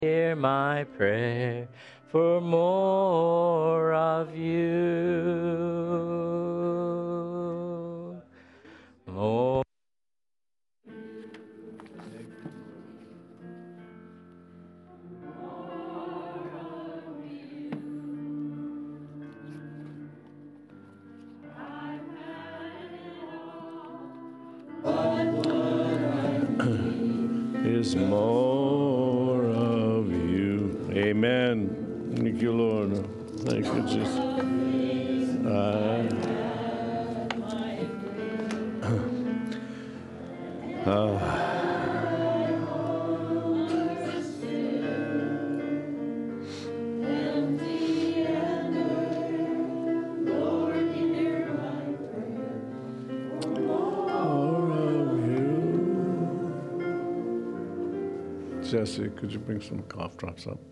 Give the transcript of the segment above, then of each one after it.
Hear my prayer for more of you. More. Is more of you. Amen. Thank you, Lord. Thank you, Jesus. More of you. Jesse, could you bring some cough drops up?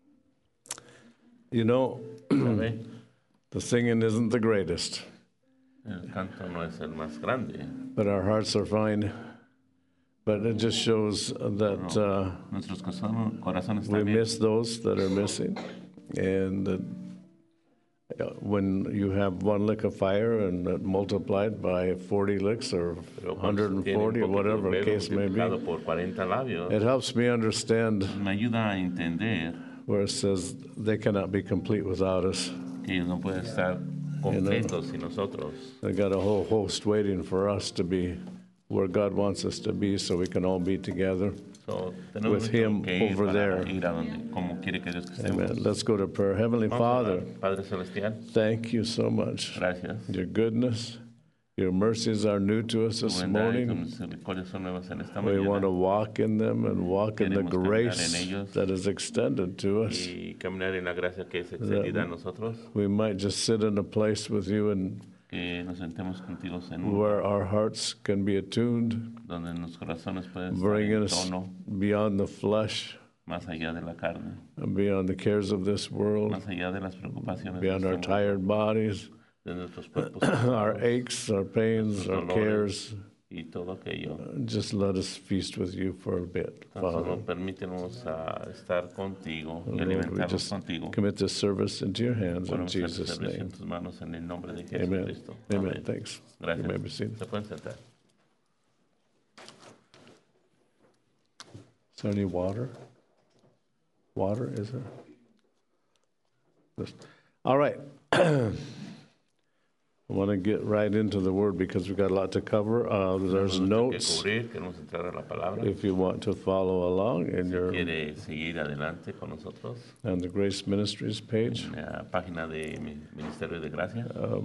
You know, ¿Sabe? the singing isn't the greatest, El canto no es el más grande, but our hearts are fine. But it just shows that nuestros corazones we también. miss those that are missing. And when you have one lick of fire and multiplied by 40 licks or Pero cuando se tiene 140, un poquito whatever the de case may multiplicado be, por 40 labios, it helps me understand me ayuda a entender where it says they cannot be complete without us. que ellos no pueden estar completos sin nosotros. They got a whole host waiting for us to be where God wants us to be so we can all be together. So, tenemos With him que ir over para there. ir a donde, como quiere que Dios que estemos. Amen. Let's go to prayer. Heavenly Vamos a Father, orar. Padre Celestial, thank you so much. gracias. Your goodness, your mercies are new to us Tu this bondad y tu morning. misericordia son nuevas en esta We want to mañana. walk in them and walk in the Queremos caminar grace en ellos. that is extended to us. Y caminar en la gracia que es extendida a nosotros, We might just sit in a place with you and que nos sentemos contigo en un where our hearts can be attuned, donde los corazones pueden estar bring en us tono beyond the flesh, más allá de la carne, and beyond the cares of this world, más allá de las preocupaciones de beyond our este mundo, tired bodies, de nuestros cuerpos our cansados, aches, our pains, our dolores cares. y todo aquello. Just let us feast with you for a bit, Father. Entonces, permítenos a estar contigo y Lord, we alimentarnos just contigo. commit this service into your hands in Ponemos este Jesus' servicio en name. tus manos en el nombre de Amen. Jesucristo. Amen. Thanks. You may be Gracias. seated. Se pueden sentar. Is there any water? Water, is there? All right. I want to get right into the word because we've got a lot to cover. There's Mucho que notes cubrir, queremos entrar a la palabra. if you want to follow along in Si your quiere seguir adelante con nosotros on the Grace Ministries page, en la página de Ministerio de Gracia,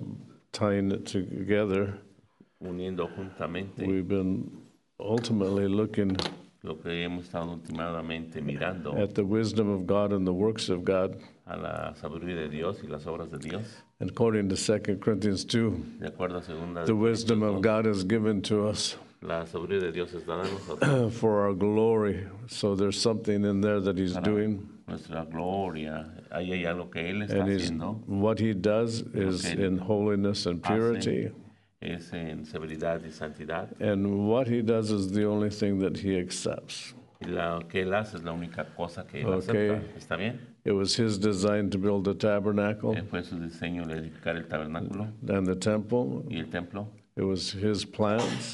tying it together. uniendo juntamente We've been ultimately looking lo que hemos estado últimamente mirando at the wisdom of God and the works of God. a la sabiduría de Dios y las obras de Dios. According to 2 Corinthians 2, De acuerdo a segunda de the wisdom of Corintios God is given to us 2, la sabiduría de Dios es dada a nosotros for our glory. So there's something in there that He's para doing. nuestra gloria. Ahí hay algo que Él está And haciendo. what He does is in holiness and purity. Es en severidad y santidad. And what He does is the only thing that He accepts. Y lo que Él hace es la única cosa que Él Okay. acepta. ¿Está bien? It was His design to build a tabernacle Fue su diseño de edificar el tabernáculo and the temple. y el templo. It was His plans.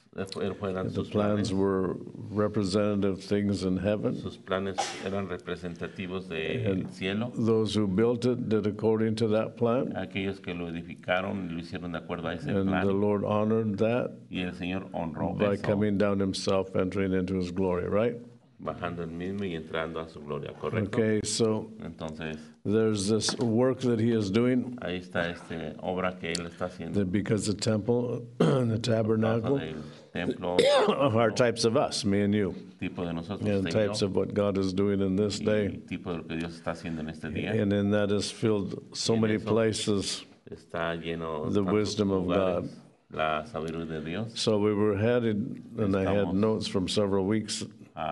Eran The sus plans planes. were representative things in heaven. Sus planes eran representativos del cielo. Those who built it did according to that plan. Aquellos que lo edificaron lo hicieron de acuerdo a ese And the plan. Lord honored that Y el Señor honró by eso, coming down Himself, entering into His glory, right? bajando el mismo y entrando a su gloria, ¿correcto? Okay, so Entonces, there's this work that He is doing ahí está esta obra que Él está haciendo. that because the temple and the tabernacle Del templo, are types of us, me and you, tipo de nosotros, and usted y types yo, of what God is doing in this y day. tipo de lo que Dios está haciendo en este día. And in that is filled so En many eso places. Está lleno de The tantos wisdom of lugares, God. la sabiduría de Dios. So we were headed, and I had Estamos- notes from several weeks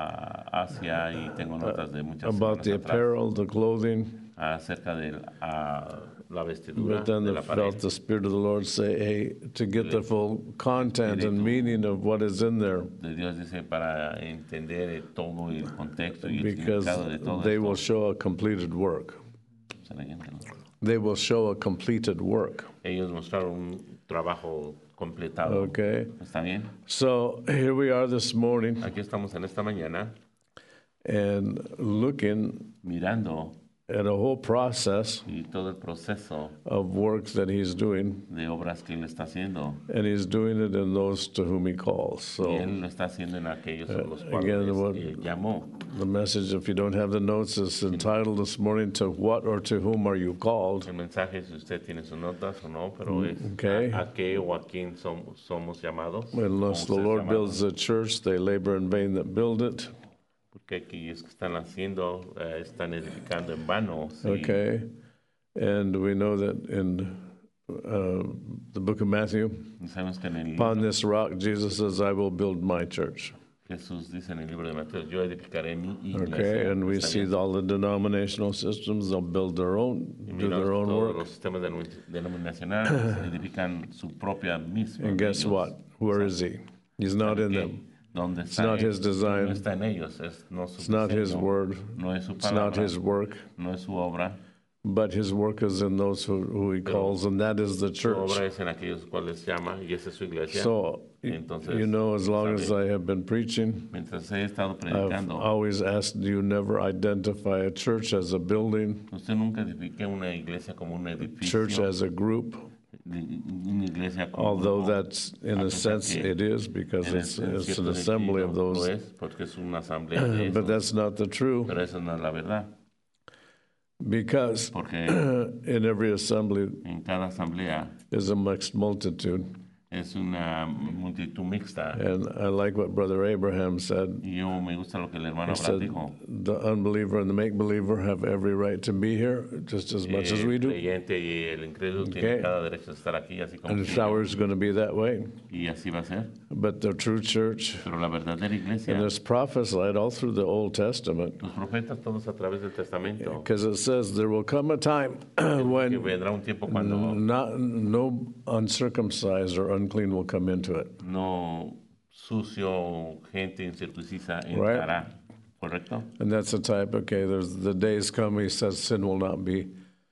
A Asia y tengo notas de muchas about semanas the atrás apparel, the clothing, acerca del la vestidura But then de I la felt pared. the Spirit of the Lord say, hey, to get the full content and meaning of what is in there, De Dios dice para entender todo el contexto y el because significado de todo they will esto. show a completed work. Leyéndolo. They will show a completed work. Ellos mostraron un trabajo completado. Okay. ¿Está bien? So here we are this morning Aquí estamos en esta mañana and looking mirando at a whole process y todo el proceso of works that he's doing, de obras que él está haciendo. and he's doing it in those to whom he calls. Y So él lo está haciendo en aquellos a los again, cuales what- él llamó. the message, if you don't have the notes, is entitled this morning, To What or To Whom Are You Called? El mensaje, si usted tiene sus notas o no, pero es Okay. a qué o a quién somos llamados. Unless the o usted es Lord llamado. builds a church, they labor in vain that build it. Porque aquellos que están haciendo, están edificando en vano. Sí. Okay. And we know that in the book of Matthew, Y sabemos que en el upon this rock, Jesus says, I will build my church. Jesús dice en el libro de Mateo, yo edificaré mi iglesia. Okay. And we Está see bien. all the denominational systems, they'll build their own, Y do miramos their own todos work. los sistemas denominacionales edifican su propia misma. And guess Ellos what? Where is he? He's not in que them. ¿Dónde It's está not él? his design. No está en ellos, es no su It's not his diseño, word. no es su It's not palabra, his work. no es su obra. But his work is in those who he calls, and that is the Su church. obra es en aquellos cuales llama y esa es su iglesia. So, Entonces, you know, as long as sabe, I have been preaching, mientras he estado I've predicando, always asked, do you never identify a church as a building, usted nunca edifique una iglesia como un edificio, church as a group? una iglesia como un Although grupo. that's, in a pesar sense, que it is, because En it's en an cierto assembly of sentido lo those. es, porque es una asamblea de But esos, that's not the true, pero eso no es la verdad, because porque in every assembly en cada asamblea is a mixed multitude. es una multitud mixta. And I like what Brother Abraham said. Y yo me gusta lo que el hermano He Abraham said, dijo. the unbeliever and the make-believer have every right to be here just as much as we El do. creyente y el incrédulo Okay. tienen cada derecho a estar aquí, así como And the quieren. shower is going to be that way. Y así va a ser. But the true church, Pero la verdadera iglesia, and it's prophesied all through the Old Testament, los profetas todos a través del testamento, because it says there will come a time que when vendrá un tiempo cuando no uncircumcised or unclean will come into it. no sucio, gente incircuncisa entrará. ¿Correcto? And that's the type, okay, there's the days come, he says, sin will not be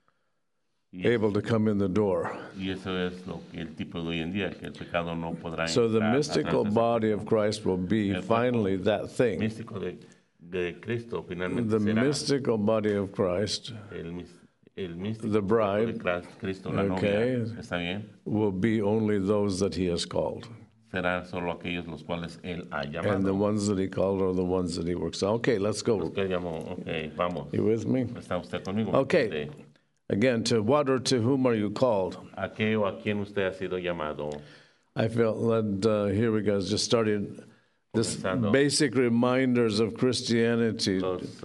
Y, able to come in the door. y eso es lo que el tipo de hoy en día, que el pecado no podrá So the entrar a mystical través de esa body of Christ will be El cuerpo finally that thing. místico de Cristo finalmente The será mystical body of Christ el místico the bride, de Cristo, la okay. novia. ¿Está bien? will be only those that he has called. Serán solo aquellos los cuales Él ha And the llamado. ones that he called are the ones that he works. Okay, let's Los go. que Él llamó, ok, vamos. You with me? ¿Está usted conmigo? Okay. Again, to what or to whom are you called? ¿A qué o a quién usted ha sido llamado? I felt led, here we go, just started this Comenzando. basic reminders of Christianity.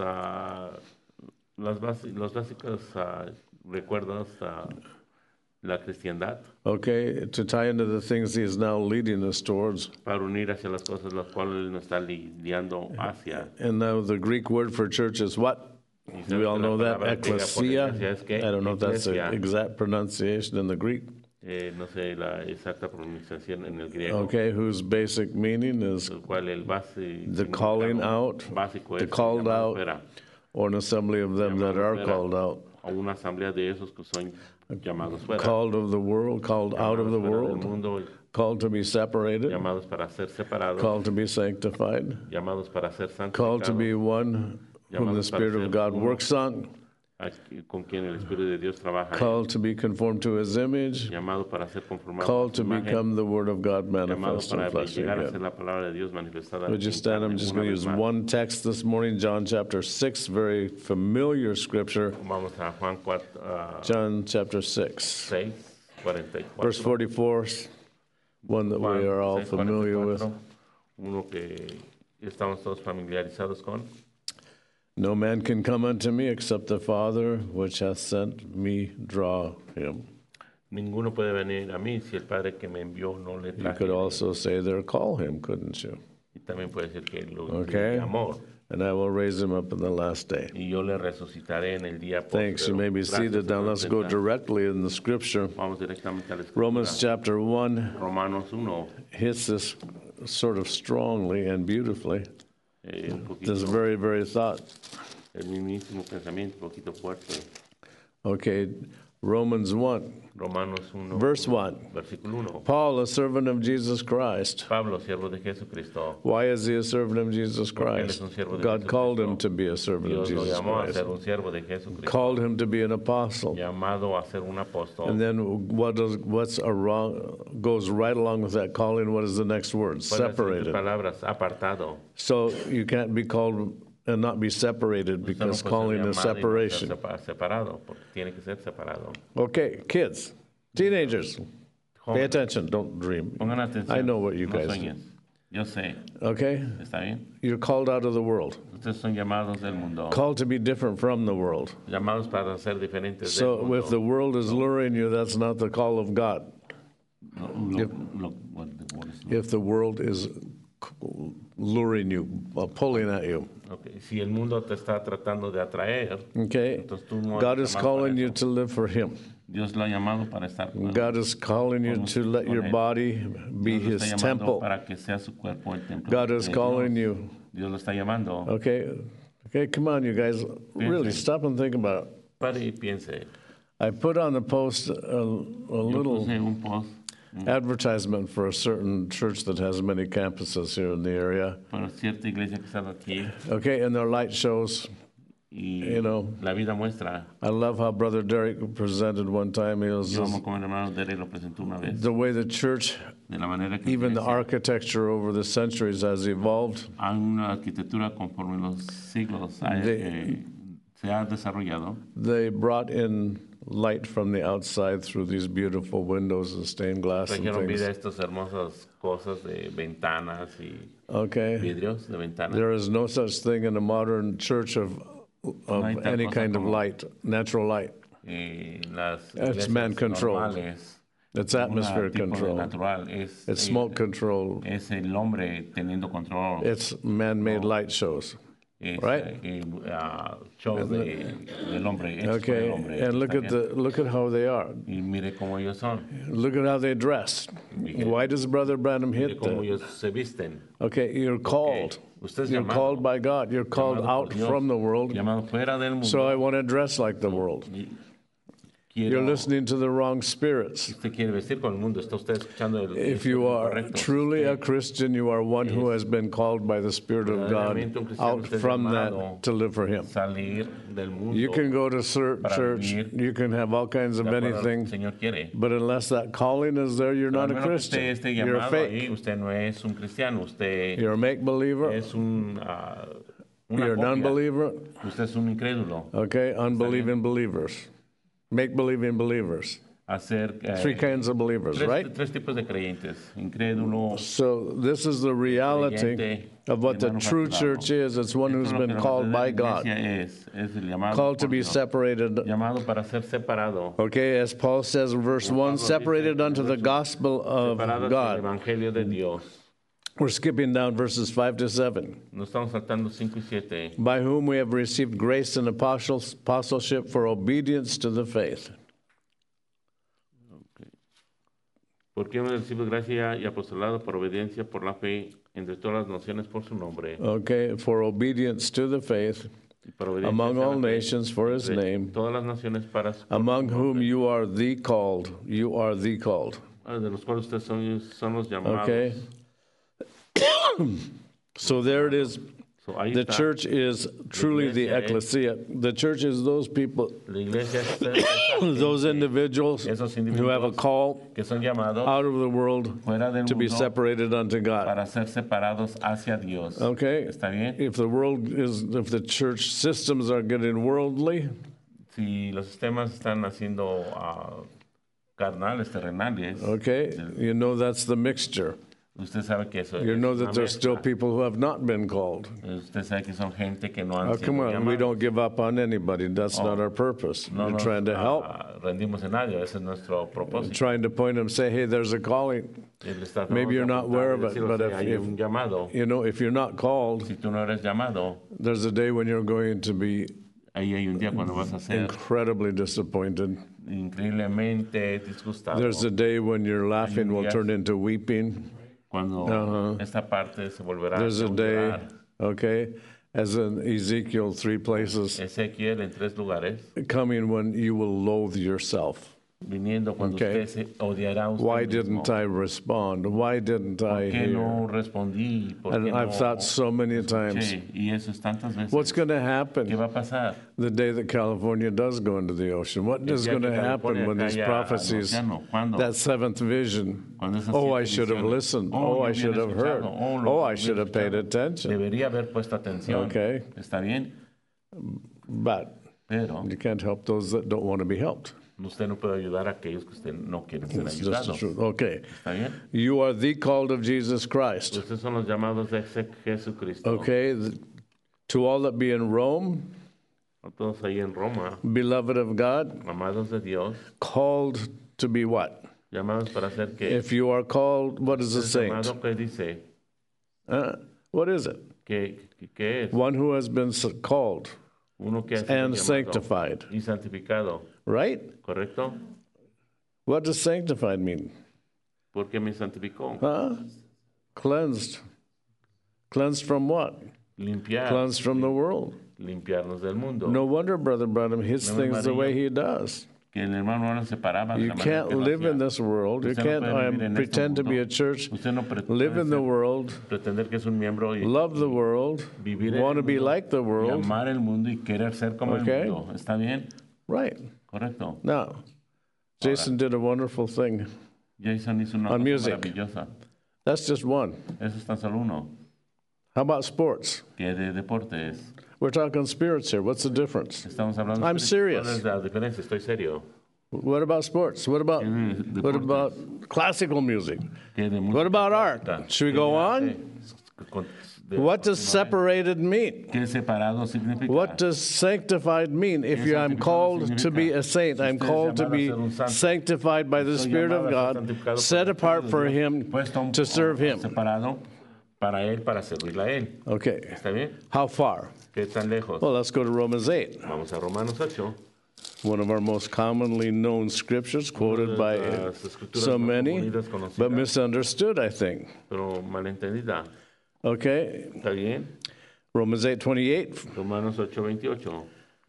Los básicos recuerdos la cristiandad Okay, to tie into the things he is now leading us towards. para unir hacia las cosas las cuales Él nos está lidiando hacia. And now the Greek word for church is what? Y We all la know that, palabra griega por ecclesia. iglesia es que I don't know if that's the iglesia, exact pronunciation in the Greek. no sé la exacta pronunciación en el griego, Okay, whose basic meaning is el cual el the calling out, básico the es called llamado out, fuera, or an assembly of them that llamado are fuera, called out. a una asamblea de esos que son llamados fuera, Called of the world, called out of the llamados fuera del world, mundo, called to be separated, llamados para ser separados, called to be sanctified, llamados para ser called to santificados, be one whom the Spirit of God works on, con quien el Espíritu de Dios trabaja, called to be conformed to his image, llamado para ser conformado called a to su imagen, become the Word of God llamado manifest in para flesh llegar a ser again. la palabra de Dios manifestada. Would you en stand? I'm carne just una going to vez use más. one text this morning, John chapter 6, very familiar scripture. Vamos a Juan 4, John chapter 6, 6, 44. verse 44, one that we are all 6, familiar 44, with. uno que estamos todos familiarizados con. No man can come unto me except the Father which hath sent me draw him. Ninguno puede venir a mí si el Padre que me envió no le You traje. could also say there, call him, couldn't you? Y también puede decir que lo Okay. de amor. and I will raise him up in the last day. y yo le resucitaré en el día Thanks. You may be Gracias, seated. Now Señor, let's go tendrá. directly in the scripture. Vamos directamente a la escritura. Romans chapter 1 Romanos 1, hits this sort of strongly and beautifully. un poquito, This very, very thought. el mismísimo pensamiento, un poquito fuerte. Okay, Romans 1, Romanos 1, verse 1. versículo 1. Paul, a servant of Jesus Christ. Pablo, siervo de Jesucristo. Why is he a servant of Jesus Porque él es Christ? un siervo de God called him Jesucristo. to be a servant of Dios lo Jesus llamó a Christ. ser un siervo de Jesucristo. Called him to be an apostle. Llamado a ser un apóstol. And then goes right along with that calling? What is the next word? ¿Cuáles son tus Separated. palabras? Apartado. So you can't be called and not be separated Usted no because puede ser calling is llamado y no ser separation. separado, porque tiene que ser separado. Okay, kids, teenagers, pay Jóvenes, attention. Don't dream. pongan atención. I know what you No guys do. sueñes. Yo sé, Okay? ¿está bien? You're called out of the world, Ustedes son llamados del mundo, called to be different from the world. llamados para ser diferentes del So mundo. if the world is luring you, that's not the call of God. If the world is luring you, pulling at you, Okay, si el mundo te está tratando de atraer, okay? entonces tú no God eres is llamado calling para you eso. to live for Him. Dios lo ha llamado para estar con él. God is calling you to let your body be Dios lo His está llamando temple. para que sea su cuerpo el templo God de is Dios. calling you. Dios lo está llamando. Okay, okay, come on, you guys. Really, stop and think about it. Pare y piense. I put on the post a Yo little puse un post advertisement for a certain church that has many campuses here in the area. para cierta iglesia que está aquí Okay, and their light shows. y You know, la vida muestra. I love how Brother Derek presented one time. He was Yo just, amo como el hermano Derek lo presentó una vez. the way the church, De la manera que even the iglesia, architecture over the centuries has evolved. hay una arquitectura conforme los siglos se ha desarrollado. They brought in light from the outside through these beautiful windows and stained glass and Trajeron vida a things. estas hermosas cosas de ventanas y Okay, vidrios de ventanas. there is no such thing in a modern church of hay tal any cosa kind of como- light, natural light. Las It's iglesias man-controlled. normales, It's un atmosphere tipo de control. natural, es, It's smoke control. es el hombre teniendo control. It's man-made light shows. Es, right? Shows del hombre, hechos por Okay, el hombre. and look ¿Está at bien? look at how they are. Y mire cómo ellos son, Look at how they dress. Why does Brother Branham mire hit cómo that? ellos se visten. Okay, you're called. Usted es You're llamado, called by God. You're called llamado out por Dios, from the world. llamado fuera del mundo. So I want to dress like the world. You're listening to the wrong spirits. Usted quiere vestir con el mundo, está usted escuchando el If you are correcto. truly a Christian, you are one who has been called by the Spirit of God Verdaderamente un cristiano, out usted es from llamado that to live for Him. salir del mundo. You can go to para church, vivir you can have all kinds of de acuerdo a lo que el anything, Señor quiere. but unless that calling is there, you're not a Al menos que usted Christian. esté You're a llamado fake. ahí, usted no es un cristiano, usted You're a make believer. es una You're an copia. unbeliever. Usted es un incrédulo. Okay, unbelieving believers, make believing believers. Hacer Three kinds of believers, right? tres tipos de creyentes, incrédulo. So this is the reality of what the true church is. It's one who's Esto es lo been que la called by verdadera God, iglesia es el llamado called to por be Dios, separated. llamado para ser separado, Okay, as Paul says in verse 1, separated unto the gospel of separados del God. evangelio de Dios. We're skipping down verses 5 to 7. Nos estamos saltando 5 y 7. By whom we have received grace and apostleship for obedience to the faith. Porque hemos recibido gracia y apostolado por obediencia por la fe entre todas las naciones por su nombre. Okay, for obedience to the faith, Y por obediencia among a la all fe nations for His entre name, todas las naciones para su among nombre, whom you are the called. You are the called. de los cuales ustedes son los llamados. Okay. So there it is. So, ahí The está. church is truly the iglesia es- ecclesia. The church is those people, La iglesia es those individuals esos who have a individuos call que son llamados out of the world fuera del to be mundo separated unto God. para ser separados hacia Dios. Okay? ¿Está bien? If the church systems are getting worldly, Si los sistemas están haciendo carnales, terrenales, okay, you know that's the mixture. usted sabe que eso You es know una that there's still mezcla. people who have not been called. Usted sabe que son gente que no han Oh, sido come on, we llamados. don't give up on anybody. That's not our purpose. No We're nos trying to help, rendimos en nadie, ese es nuestro propósito. trying to point them, say, hey, there's a calling. Él está Maybe you're not aware of it, but hay un llamado. if you're not called, Si tú no eres llamado, there's a day when you're going to be ahí hay un día cuando vas a ser incredibly disappointed. increíblemente disgustado. There's a day when your laughing will turn into weeping. Cuando esta parte se volverá There's a un day, llorar. okay, as in Ezekiel, 3 places, Ezequiel en 3 lugares, coming when you will loathe yourself. viniendo cuando Okay. usted se odiará a usted Why mismo. didn't I respond? Why didn't I ¿Por qué no hear? respondí? ¿Por And qué I've no thought so many times, escuché? Y eso es tantas veces. what's going to ¿Qué happen va a pasar? the day that California does go into the ocean? What is día going que to happen California when these caiga al prophecies, océano? ¿Cuándo? that seventh vision? Cuando esas Oh, I 7 should have visiones. listened. Oh, Oh, yo I hubiera should have heard. escuchado. Lo Oh, I hubiera should have paid escuchado. attention. Debería haber puesto atención. Okay. ¿Está bien? But Pero you can't help those that don't want to be helped. usted no puede ayudar a aquellos que usted no quiere ser It's just the ayudados. truth. Okay. ¿Está bien? You are the called of Jesus Christ. Ustedes son los llamados de Jesucristo. Okay. To all that be in Rome, A todos ahí en Roma, beloved of God, amados de Dios, called to be what? llamados para hacer que If you are called, what is a saint? llamado que dice What is it? que es One who has been called uno que ha sido and llamado sanctified, y santificado, right? ¿correcto? What does sanctified mean? Porque me santificó. Cleansed. Cleansed from what? Limpiar, Cleansed from the world. limpiarnos del mundo. No wonder Brother Branham hits No, things the María. way he does. Que el hermano ahora se paraba de You la manera can't que lo live in hacía. this world. You Usted no can't puede vivir en este pretend to be mundo. a church, Usted no pretende live in the ser- world, pretender que es un miembro y love the world, vivir en want to el be mundo, like the y world. amar el mundo y querer ser como Okay. el mundo. ¿Está bien? Right. Correcto. Now, Jason did a wonderful thing. Jason hizo una On cosa music. maravillosa. That's just one. Eso es tan solo uno. How about sports? Que de deportes. We're talking spirits here. What's the difference? Estamos hablando I'm serious. ¿Cuál es la diferencia? Estoy serio. What about sports? What about classical music? Que de What about art? música. Should we Que go de on? arte. Con- de- What does separated mean? ¿Qué separado significa? What does sanctified mean? If I'm called to be a saint, I'm called to be sanctified by the Estoy Spirit of llamado a ser God, santificado por set el apart Espíritu for de Dios, Him puesto to serve Him. separado para él, para servirle a él. Okay. ¿Está bien? How far? ¿Qué tan lejos? Well, let's go to Romans 8, Vamos a Romanos 8. one of our most commonly known scriptures, quoted by Las escrituras so más many, conocidas, conocidas, but misunderstood, I think. pero malentendida. Okay. ¿Está bien? Romans 8:28. Romanos 8:28.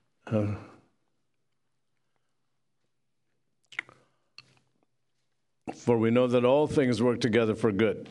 For we know that all things work together for good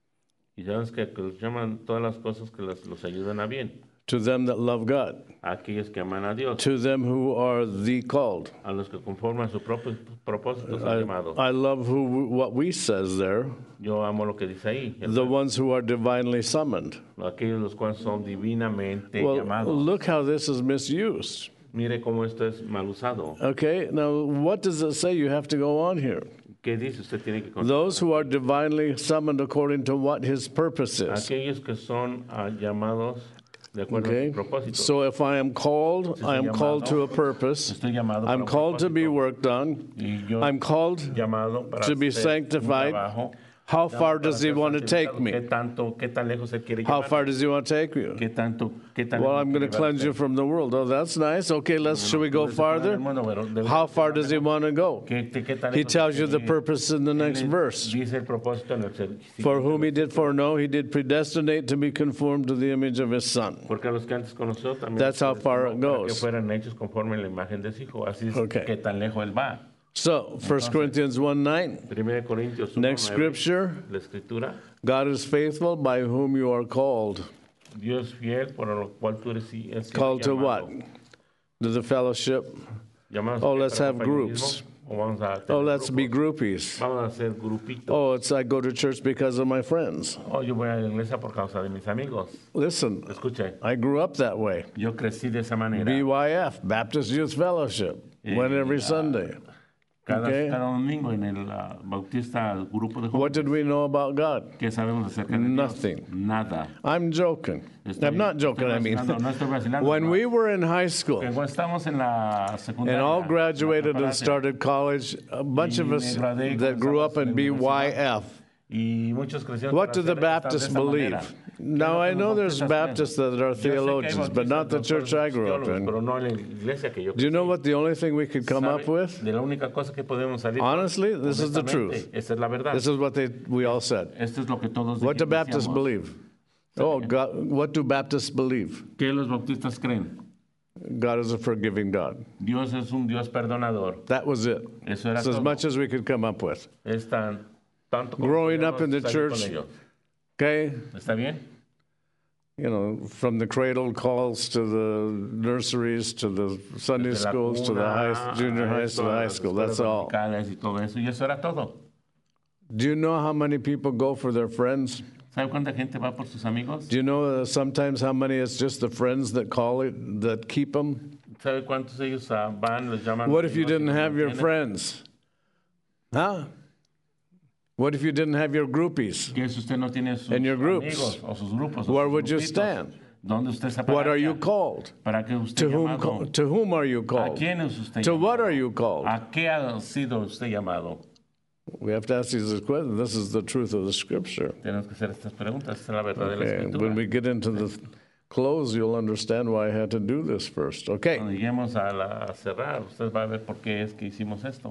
Y sabes que los llaman todas las cosas que los ayudan a bien. to them that love God, A aquellos que aman a Dios. to them who are the called. A los que conforman su propio propósito son llamados. I love what we says there, Yo amo lo que dice ahí. the ones who are divinely summoned. Aquellos los cuales son divinamente Well, llamados. look how this is misused. Mire cómo esto es mal usado. Okay, now what does it say? You have to go on here. ¿Qué dice? Usted tiene que contestar. Those who are divinely summoned according to what his purpose is. Aquellos que son llamados de acuerdo Okay, a su propósito. so if I am called, I am called to a purpose. Estoy llamado para I'm un called to be propósito. worked on. Y yo I'm called llamado para to be hacer un sanctified. trabajo. How far Para does he ser want to take santificado. me? ¿Qué tan lejos él quiere How llevar? far does he want to take you? ¿Qué tan Well, lejos I'm going to quiere cleanse you llevarte? from the world. Oh, that's nice. Okay, should we go farther? How far does he want to go? ¿Qué tan He lejos tells you the quiere ir? purpose in the next Él verse. Dice el propósito en el For whom he did foreknow, he did predestinate to be conformed to the image of his Son. Porque a los que antes conoció también That's how far it para que goes. fueran hechos conforme a la imagen de su hijo. Así es Okay. que tan lejos él va. So, 1 Corinthians 1:9. 1 Corintios 1:9, Next scripture. la escritura. God is faithful by whom you are called. Dios fiel por lo cual tú eres Called to llamado. what? To the fellowship. Llamados Oh, ¿qué? let's Para have compañerismo. groups. O vamos a Oh, tener let's be grupos. groupies. Vamos a hacer grupitos. Oh, it's I go to church because of my friends. Oh, yo voy a la iglesia por causa de mis amigos. Listen, Escuche, I grew up that way. yo crecí de esa manera. BYF, Baptist Youth Fellowship. Went every Sunday. Cada Okay. domingo en el bautista, el grupo de What jóvenes. did we know about God? ¿Qué sabemos acerca de Dios? Nothing. Nada. I'm joking. I'm not joking, I mean. No estoy vacilando. When no. we were in high school Cuando estamos en la secundaria. and all la graduated and preparatoria, started college, a bunch of Y us me gradué y that grew up in comenzamos en la BYF, Y muchos cristianos What do para the hacer- están de Baptists esa believe? manera. Now, I know there's Bautistas creen? Baptists that are Yo sé que hay theologians, but not the bautistas church que I son grew up teólogos, in. pero no en la iglesia que yo Do you know crecí. what the only thing we could come ¿Sabe? up with? De la única cosa que podemos salir. Honestly, this is the honestamente, truth. Esa es la verdad. This is what we all said. Esto es lo que todos What do decíamos. Baptists believe? Oh, God, what do Baptists believe? ¿Qué los bautistas creen? God is a forgiving God. Dios es un Dios perdonador. That was it. Eso era It's as todo. much as we could come up with. Es tanto como Growing up podemos in the salir church, con ellos. Okay? ¿Está bien? You know, from the cradle calls to the nurseries to the Sunday Desde la schools to the cuna junior a highs to esto, the a high las school. escuelas That's all. dominicales y todo eso. Y eso era todo. Do you know how many people go for their friends? ¿Sabe cuánta gente va por sus amigos? Do you know sometimes how many it's just the friends that call it, that keep them? ¿Sabe cuántos ellos van, los llaman? What if you amigos y didn't los have your mantienen? friends? Huh? What if you didn't have your groupies? ¿Qué si usted no tiene sus And your groups? amigos o sus grupos? o Where sus would you grupitos? stand? ¿Dónde usted se What are you pararía? called? ¿Para qué usted llamado? To whom are you ¿A called? quién es usted To llamado? what are you called? ¿A qué ha sido usted llamado? We have to ask these questions. This is the truth of the scripture. Tenemos que hacer estas preguntas. Esta es la verdad de la Okay, escritura. when we get into the close, you'll understand why I had to do this first. Okay, Cuando lleguemos a cerrar, usted va a ver por qué es que hicimos esto.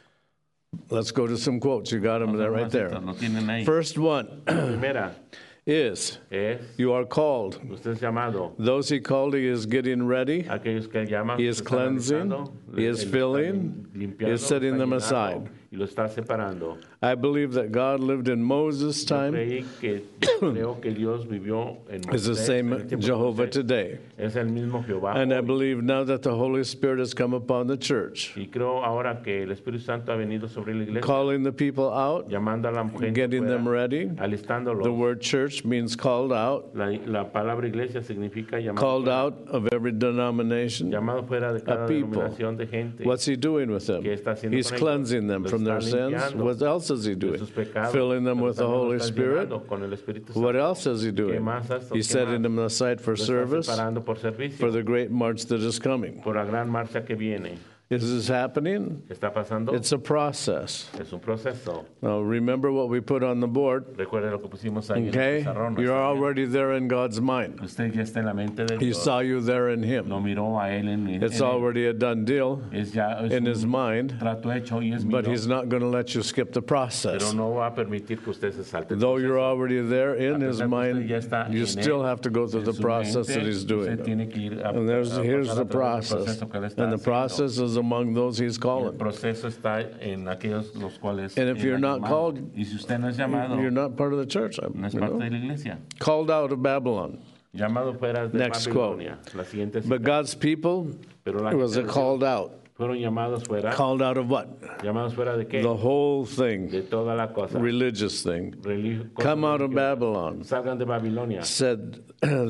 let's go to some quotes. You got them there, right there. Lo tienen ahí. First one Primera is, es, you are called. usted es llamado. Those he called, he is getting ready. Aquellos que él llama, He is lo está cleansing, realizando, he is él está filling, limpiando, he is setting está them llenando, aside. y lo está separando. I believe that God lived in Moses' Yo time creo que Dios vivió en is the Moisés, en same el tiempo de Jehovah Moisés. today. Es el mismo Jehová. And I hoy. believe now that the Holy Spirit has come upon the church, Y creo ahora que el Espíritu Santo ha venido sobre la iglesia, calling the people out, llamando a la gente getting them fuera, ready. alistándolos. The word church means called out, La palabra iglesia significa llamado called fuera, out of every denomination. llamado fuera de cada people. denominación de gente. What's he doing with them? ¿Qué está haciendo He's con ellos? cleansing them Los from their está sins. limpiando What else is he de doing? sus pecados, Filling them pero with the también Holy los está Spirit. llenando con el Espíritu What Santo. else is he doing? más esto? He's ¿Qué setting más? them aside for Lo está service separando por servicio, for the great march that is coming. por la gran marcha que viene. Is this happening? ¿Qué está pasando? It's a process. Es un proceso. Now, remember what we put on the board, Recuerde lo que pusimos ahí okay? en el pizarrón. ¿No You're está bien? already there in God's mind. Usted ya está en la mente de He Dios. saw you there in Him. Lo miró a él en It's él. already a done deal Es ya es in un His mind, trato hecho y es but mío, He's not going to let you skip the pero process. no va a permitir que usted se salte. el Though you're proceso. already there in A His pesar que usted mind, ya está you en still él, have to go through en the su process mente, that He's usted doing. tiene que ir a And here's pasar the a través del process. proceso que él está And the haciendo. process is among those He's El calling. proceso está en aquellos los cuales And if él you're ha not llamado. called, Y si usted no es llamado, You're not part of the church. no es you parte know? de la iglesia. Called out of Babylon. Llamado fuera de Next Babilonia. La siguiente But cita. God's people Pero la was gente de Dios called out. fueron llamados fuera. Called out of what? Llamados fuera de qué? The whole thing, De toda la cosa. religious thing. Cosas Come out of religiosas. Babylon. Salgan de Babilonia. Said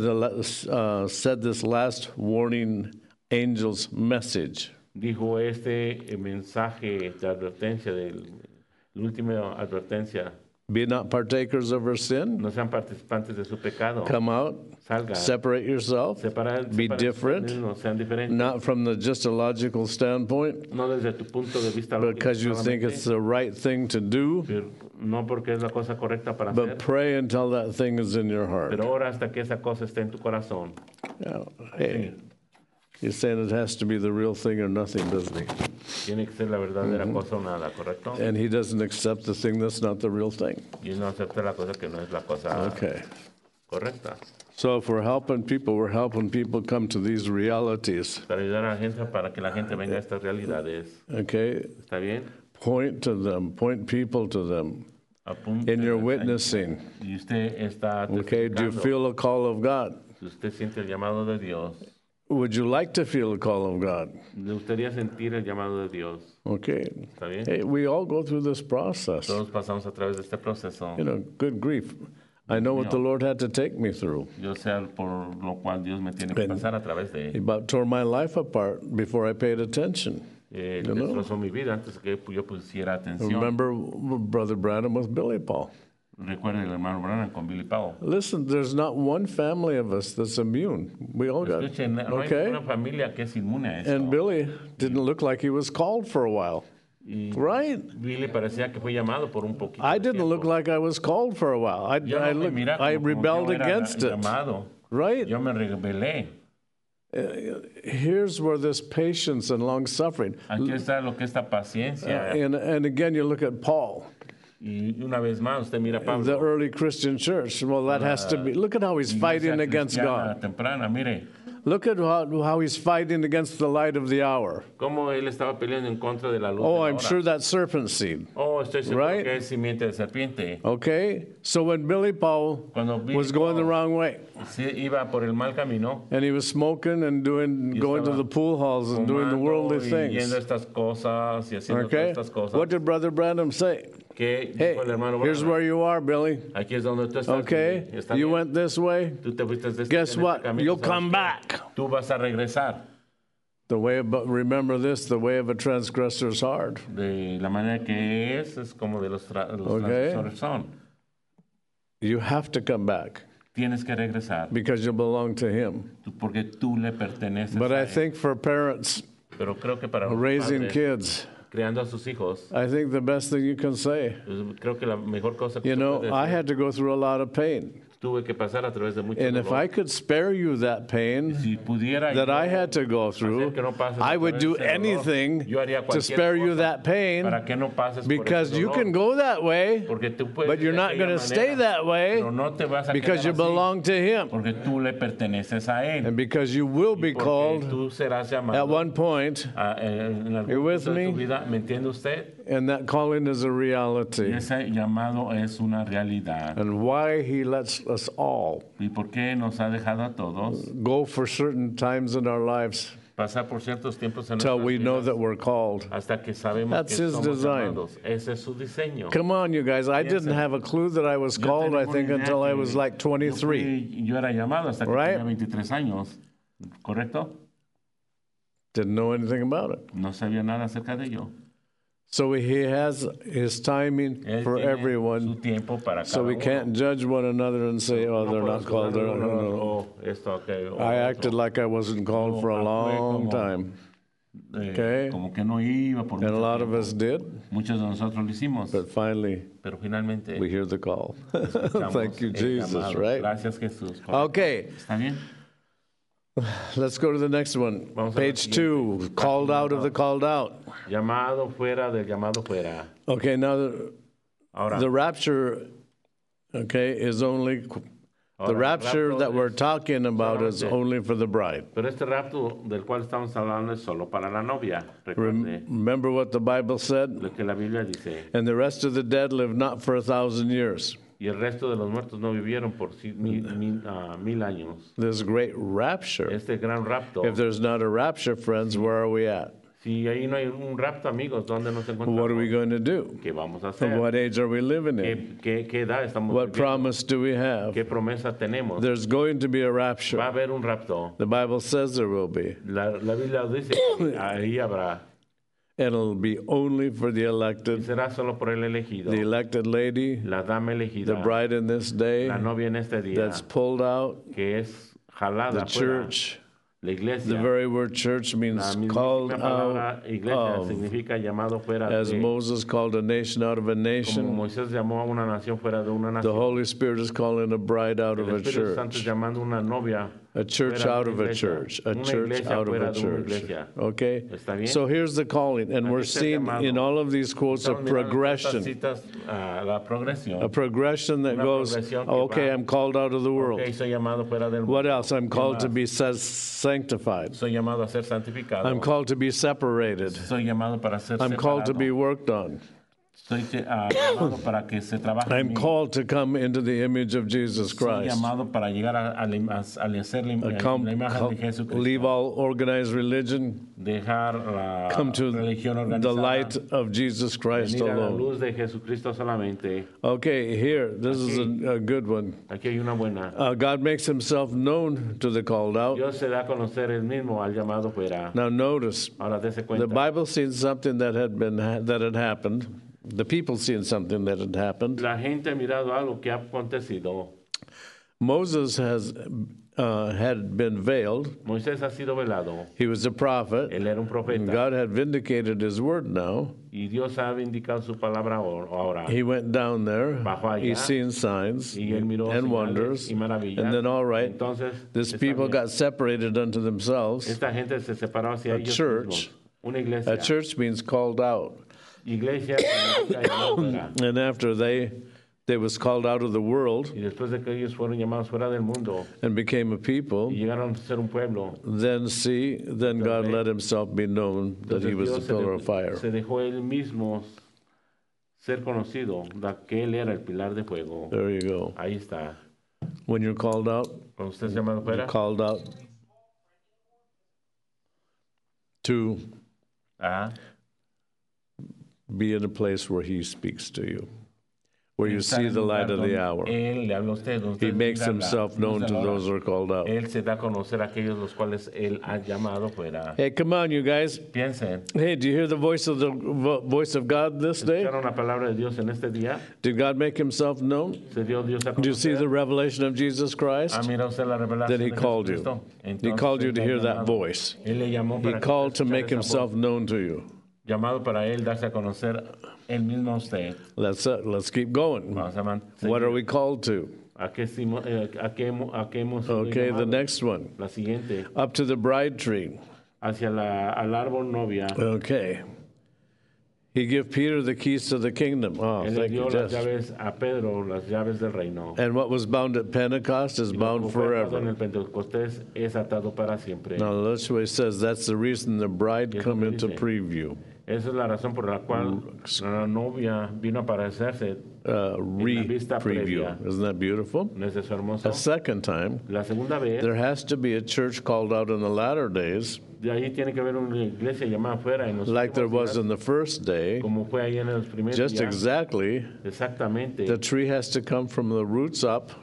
said this last warning angel's message. Dijo este mensaje de advertencia, la última advertencia. Be not partakers of her sin. No sean participantes de su pecado. Come out. Salgan. Separate yourself. Sepárense Be different. No sean diferentes. Not from the just a logical standpoint, No desde tu punto de vista lógico because you think solamente, it's the right thing to do, pero no porque es la cosa correcta para but hacer, pray until that thing is in your heart. pero ora hasta que esa cosa esté en tu corazón. Yeah. Hey, he's saying it has to be the real thing or nothing, doesn't he? Tiene que ser la verdadera cosa o nada, ¿correcto? And he doesn't accept the thing that's not the real thing. Y no acepta la cosa que no es la cosa Okay. correcta. So if we're helping people come to these realities. Para ayudar a la gente, para que la gente venga a estas realidades. Okay? ¿Está bien? Point to them, point people to them Apunte in your ahí. witnessing. Y usted está Okay? Do you testificando. feel a call of God? Si usted siente el llamado de Dios, Would you like to feel a call of God? ¿le gustaría sentir el llamado de Dios? Okay. ¿Está bien? Hey, we all go through this process. Todos pasamos a través de este proceso. You know, good grief. I know what the Lord had to take me through. Yo sé por lo cual Dios me tiene que pasar a través de He él. about tore my life apart before I paid attention. Destrozó mi vida antes que yo pusiera atención. Remember Brother Branham with Billy Paul. Recuerden el hermano Branham con Billy Powell. Listen, there's not one family of us that's immune. We all got, Escuchen, no hay okay? una familia que es inmune a esto. And Billy didn't look like he was called for a while. Y Right? Billy parecía que fue llamado por un poquito. I de didn't look tiempo. like I was called for a while. Yo no me miraba I como rebelled yo era against it. llamado. Right? Yo me rebelé. Here's where this patience and long suffering. Aquí está lo que esta paciencia. And again, you look at Paul, Y una vez más, usted mira a Pablo. the early Christian church. Well, that has to be. Look at how he's fighting Iglesia against cristiana God. temprana, mire, Look at how he's fighting against the light of the hour. cómo él estaba peleando en contra de la luz Oh, de la I'm hora. sure that serpent seed. Oh, estoy seguro Right? que es simiente de serpiente. Okay? So when Billy Paul Cuando Billy was going the Paul wrong way, se iba por el mal camino, and he was smoking and going to estaba the pool halls and doing the worldly fumando y yendo a things. estas cosas y haciendo Okay? todas estas cosas. What did Brother Branham say? Que Hey, dijo el hermano here's Branham, where you are, Billy. aquí es donde tú estás. Okay? Billy. ¿Está You bien? went this way. Tú te fuiste de Guess en este what? camino, You'll ¿sabes come qué? back. Tú vas a regresar. Remember this, the way of a transgressor is hard. De la manera que es como de los Okay. transgresores son. You have to come back Tienes que regresar because you belong to him. porque tú le perteneces But a I él. think for parents Pero creo que para los raising padres, kids, criando a sus hijos, I think the best thing you can say, pues, creo que la mejor cosa que you se know, puede I decir, had to go through a lot of pain. tuve que pasar a través de mucho And if dolor. I could spare you that pain Si pudiera that yo I had to go through, hacer que no pases a I would través do de ese dolor, anything yo haría to cualquier spare you cosa that pain para que no pases because por ese you dolor. can go that way, Porque tú puedes but ir you're de not aquella going to stay manera, that way pero no te vas a because you quedar así, belong to him. porque tú le perteneces a él. And because you will be Porque called tú serás llamado at one point, en algún You with punto de tu me? vida, ¿me entiende usted? and that calling is a Y reality. ese llamado es una realidad. And why he lets us all ¿Y por qué nos ha dejado a todos go for certain times in our lives pasar por ciertos tiempos en till nuestras we know vidas that we're called. hasta que sabemos That's que his somos design. llamados? Ese es su diseño. Come on, you guys. I didn't Piensa. have a clue that I was Yo called, I tengo think, una idea until I que was like 23. Yo era llamado hasta que Right? tenía 23 años, ¿correcto? Didn't know anything about it. No sabía nada acerca de ello. So he has his timing Él for tiene su everyone. tiempo para So cada we uno. can't judge one another and say, oh, No they're puedes not called. juzgar They're, uno al otro, no. "Oh, esto, aquello, I otro". acted like I wasn't called for a long time. Okay. Como que no iba por And a mucho lot of tiempo. us did, Muchos de nosotros lo hicimos, but finally pero finalmente we hear the call. escuchamos Thank you, el Jesus, llamado. right? Gracias, Jesús. Okay, ¿Está bien? let's go to the next one. Vamos a la Page 2, called out of the called out. Llamado fuera del llamado fuera. Okay, now Ahora, the rapture, okay, is only, the rapture that we're talking about is only for the bride. pero este rapto del cual estamos hablando es solo para la novia. Recuerde Remember what the Bible said? lo que la Biblia dice. And the rest of the dead live not for 1,000 years. Y el resto de los muertos no vivieron por 1000 años. This great rapture. Este gran rapto. If there's not a rapture, friends, where are we at? Si ahí no hay un rapto, amigos, ¿dónde nos encontramos? What are we going to do? ¿Qué vamos a hacer? What age are we living in? ¿Qué edad estamos What viviendo? promise do we have? ¿Qué promesa tenemos? There's going to be a Va a rapture. haber un rapto. The Bible says there will be. La Biblia dice, ahí habrá. And it'll be only for the Y elected, será solo por el elegido. the elected lady, La dama elegida. the bride in this day La novia en este día. that's pulled out, Que es jalada the fuera. church. La iglesia. The very word church means La mismísima called palabra out iglesia of, significa llamado fuera as de. Moses called a nation out of a Como nation. Moisés llamó a una nación fuera de una The nación. Holy Spirit is calling a bride out of El a Espíritu Santo church. llamando una novia. A church fuera de out una of a iglesia. church. A Una church iglesia out of fuera a de una church. iglesia. Okay? ¿Está bien? So here's the calling, and Aquí we're está el seeing llamado. in all of these quotes a Estamos mirando estas progression. citas, la progresión. A progression that Una goes, progresión que okay, va. I'm called out of the world. Ok, soy llamado fuera del What mundo. else? I'm ¿Qué called to más? be sanctified. Soy llamado a ser santificado. I'm called to be separated. Soy llamado para ser I'm called to separado. be worked on. Soy llamado para que se trabaje en I'm mí. called to come into the image of Jesus Soy Christ. llamado para llegar a hacer la imagen de Jesucristo. Leave all organized religion, Dejar la come to religión organizada. the light of Jesus Christ Venir a la alone. luz de Jesucristo solamente. Okay, here, this is a good one. Aquí hay una buena. God makes himself known to the called out. Dios se da a conocer el mismo al llamado fuera. Now notice, Ahora dése the cuenta. Bible seen something that had happened. The people seen something that had happened. La gente ha mirado algo que ha acontecido. Moses has had been veiled. Moisés ha sido velado. He was a prophet. Él era un And profeta. God had vindicated his word now. Y Dios ha vindicado su palabra ahora. He went down there. Bajó allá. He's seen signs Y él miró and señales wonders. y maravillas. And then, all right, Entonces, this está people bien. got separated unto themselves. Esta gente se separó hacia A ellos church. mismos. Una iglesia. A church means called out. Iglesia significa llamado fuera. And after they was called out of the world Y después de que ellos fueron llamados fuera del mundo and became a people, y llegaron a ser un pueblo, then God let himself be known that he entonces was the Dios pillar of fire. se dejó él mismo ser conocido, que él era el pilar de fuego. There you go. Ahí está. When you're called out, Cuando usted es llamado fuera, called out to ajá, be in a place where he speaks to you, where you estar see en the un light lugar of the donde hour. Él le habla a usted, donde He usted makes mira la himself luz known de to la hora. those who are called out. Él se da a conocer a aquellos los cuales él ha llamado fuera. Hey, come on, you guys. Piensen, Hey, do you hear the voice of God this day? ¿escucharon la palabra de Dios en este día? Did God make himself known? ¿Se dio Dios a Do you see conocer? the revelation of Jesus Christ? Ah, mira usted la revelación Then he de called you. Jesucristo. He Entonces, called you él to le ha hear that llamado. voice. Él le llamó He para que called usted to make escuchara esa himself voz. known to you. Llamado para él darse a conocer él mismo a usted. Let's keep going. Vamos a What are we called to? ¿A qué hemos sido Okay, the llamados? next one. La siguiente, Up to the bride tree. hacia al árbol novia. Okay. He gave Peter the keys to the kingdom. Oh, Él le thank dio you, las Jess. llaves a Pedro, las llaves del reino. And what was bound at Pentecost is Lo bound que fue atado en forever. el Pentecostés es atado para siempre. Now, that's what he says. That's the reason the bride Eso come me into dice. preview. Esa es la razón por la cual la novia vino a aparecerse vista Re-preview. previa. Isn't that beautiful? ¿No es eso hermoso? A second time, La segunda vez, there has to be a church called out in the latter days, de ahí tiene que haber una iglesia llamada afuera en los like there últimos was días, in the first day. como fue ahí en los primeros Just días. exactly, Exactamente. the tree has to come from the roots up,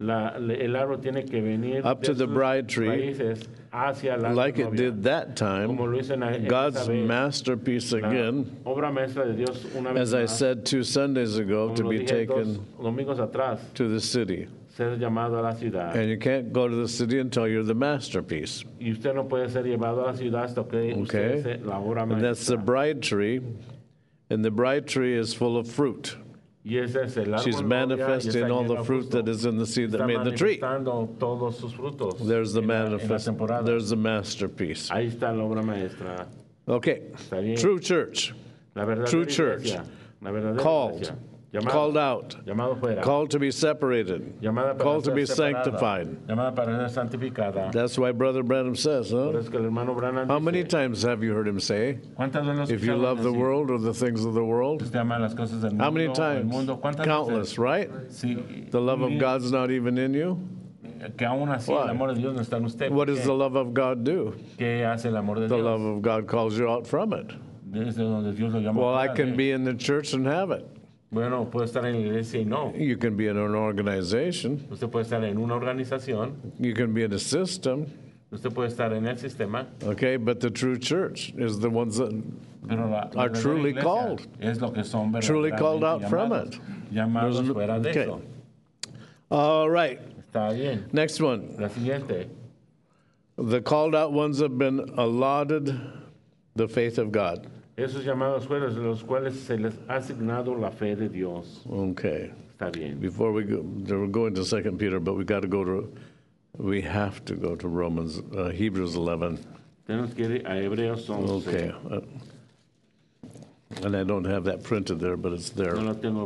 El árbol tiene que venir Up de to the sus bride tree, raíces hacia la like it novia. did that time. Como lo hizo en God's esa vez. masterpiece La again, obra maestra de Dios una vez as I más, said 2 Sundays ago, como to lo be dije taken 2 domingos atrás, to the city. ser llamado a la ciudad. And you can't go to the city until you're the masterpiece. Y usted no puede ser llevado a la ciudad hasta que Okay. usted sea la obra And that's the maestra. bride tree, and the bride tree is full of fruit. Y ese es el árbol She's novia, y manifesting está all lleno the de fruit fruto. that is in the seed that Está made the tree. manifestando todos sus frutos There's the en la manifest. temporada. There's the masterpiece. Ahí está la obra maestra. Okay, Está bien. true church, La verdadera True iglesia, church. la verdadera called, iglesia. called out, Llamado fuera. called to be separated, Llamada para called to ser be separada, sanctified. Llamada para ser santificada. That's why Brother Branham says, Por huh? eso que el hermano Branham How dice, many times have you heard him say, ¿cuántas veces if you love the world or the things of the world? Usted ama las cosas del mundo, How many el times? mundo? ¿Cuántas Countless, right? veces? Sí, The love of God's not even in you. que aún así Why? el amor de Dios no está en usted. What ¿Por does qué? the love of God do? ¿Qué hace el amor de The Dios? love of God calls you out from it. Desde donde Dios lo llama Well, I fuera can de- be in the church and have it. Bueno, puede estar en la iglesia y no. You can be in an organization. Usted puede estar en una organización, You can be in a system. usted puede estar en el sistema, Okay, but the true church is the ones that pero la Are verdadera truly iglesia called. es lo que son Truly called out verdaderamente from llamados, it. llamados There's no- fuera de okay. eso. All right. Está bien. Next one. La siguiente. The called out ones have been allotted the faith of God. Esos llamados fuera de los cuales se les ha asignado la fe de Dios. Okay. Está bien. Before we go, we're going to 2 Peter, but we have to go to Hebrews 11. Tenemos que ir a Hebreos 11. Okay. And I don't have that printed there, but it's there. No lo tengo.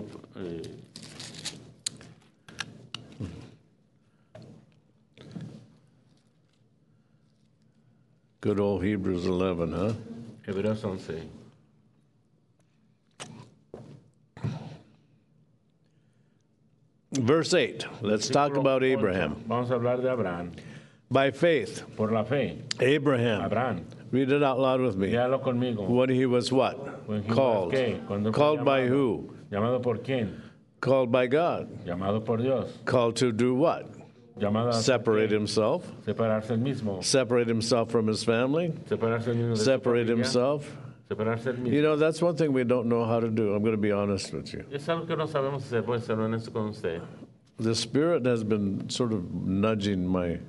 Good old Hebrews 11, huh? Hebreos 11. Verse 8. Let's talk Versículo about 8. Abraham. Vamos a hablar de Abraham. By faith, Por la fe. Abraham. Abraham. Read it out loud with me. Léalo conmigo. When he was what? When he was Called. ¿qué? Cuando fue Called by llamado. who? ¿Llamado por quién? Called by God. Llamado por Dios. Called to do what? Llamado a hacer Separate qué? himself. Separarse el mismo. Separate himself from his family. Separarse el mismo de su Separate familia. himself. Separarse el mismo. You know, that's one thing we don't know how to do. I'm going to be honest with you. Es algo que no sabemos hacer, voy a ser honesto con usted. The Spirit has been sort of nudging my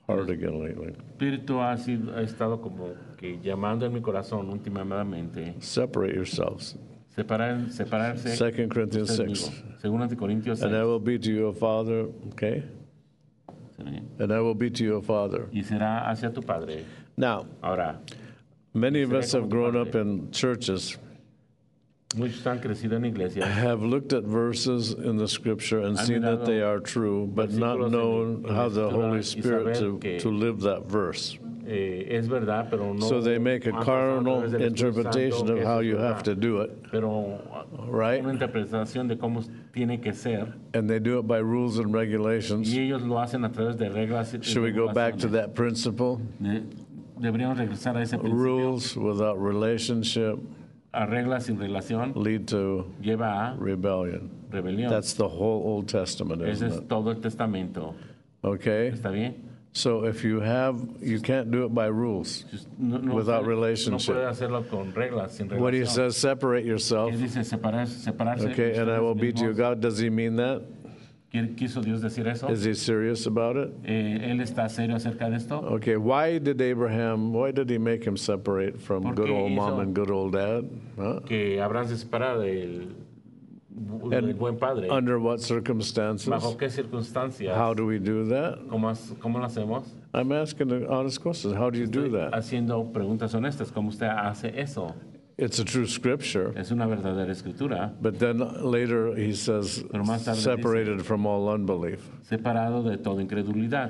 hard again lately. Espíritu ha estado como que llamando en mi corazón últimamente. Separate yourselves. Separarse. 2 Corinthians usted 6. mismo. Segunda de Corintios 6. And I will be to you a father, okay? ¿Será bien? And I will be to you a father. Y será hacia tu padre. Now, Ahora, many of Será us como have tu grown padre. up in churches, muchos han crecido en iglesias. have looked at verses in the scripture and Han seen that mirado they are true, but not versículos known en how the Escritura Holy y Spirit saber que- to live that verse. Es verdad, pero no. So they make a han pasado a carnal través del Espíritu interpretation Santo, of que how eso es you have verdad. to do it, Pero right? una interpretación de cómo tiene que ser, And they do it by rules and regulations. y ellos lo hacen a través de reglas y Should we go back to regulaciones. that principle? Deberíamos regresar a ese principio. Rules without relationship A reglas sin relación lead to lleva a rebellion. rebelión. That's the whole Old Testament, Ese isn't es it? todo el testamento. Okay? ¿Está bien? So if you can't do it by rules. No Without puede- relationship. No puede hacerlo con reglas, sin relación. When he says separate yourself, ¿Qué dice separarse? okay, and I will be to you, mismos? God, does he mean that? ¿Quiso Dios decir eso? Is he serious about it? ¿Él está serio acerca de esto? Okay, why did he make him separate from ¿Por good qué old mom hizo- and good old dad? Huh? Que Abraham se separa del buen padre. Under what circumstances? ¿Bajo qué circunstancias? How do we do that? ¿Cómo lo hacemos? I'm asking an honest question. How do you do that? Haciendo preguntas honestas. ¿Cómo usted hace eso? It's a true scripture. Es una verdadera escritura. But then later he says, Pero más tarde separated from all unbelief. Separado de toda incredulidad.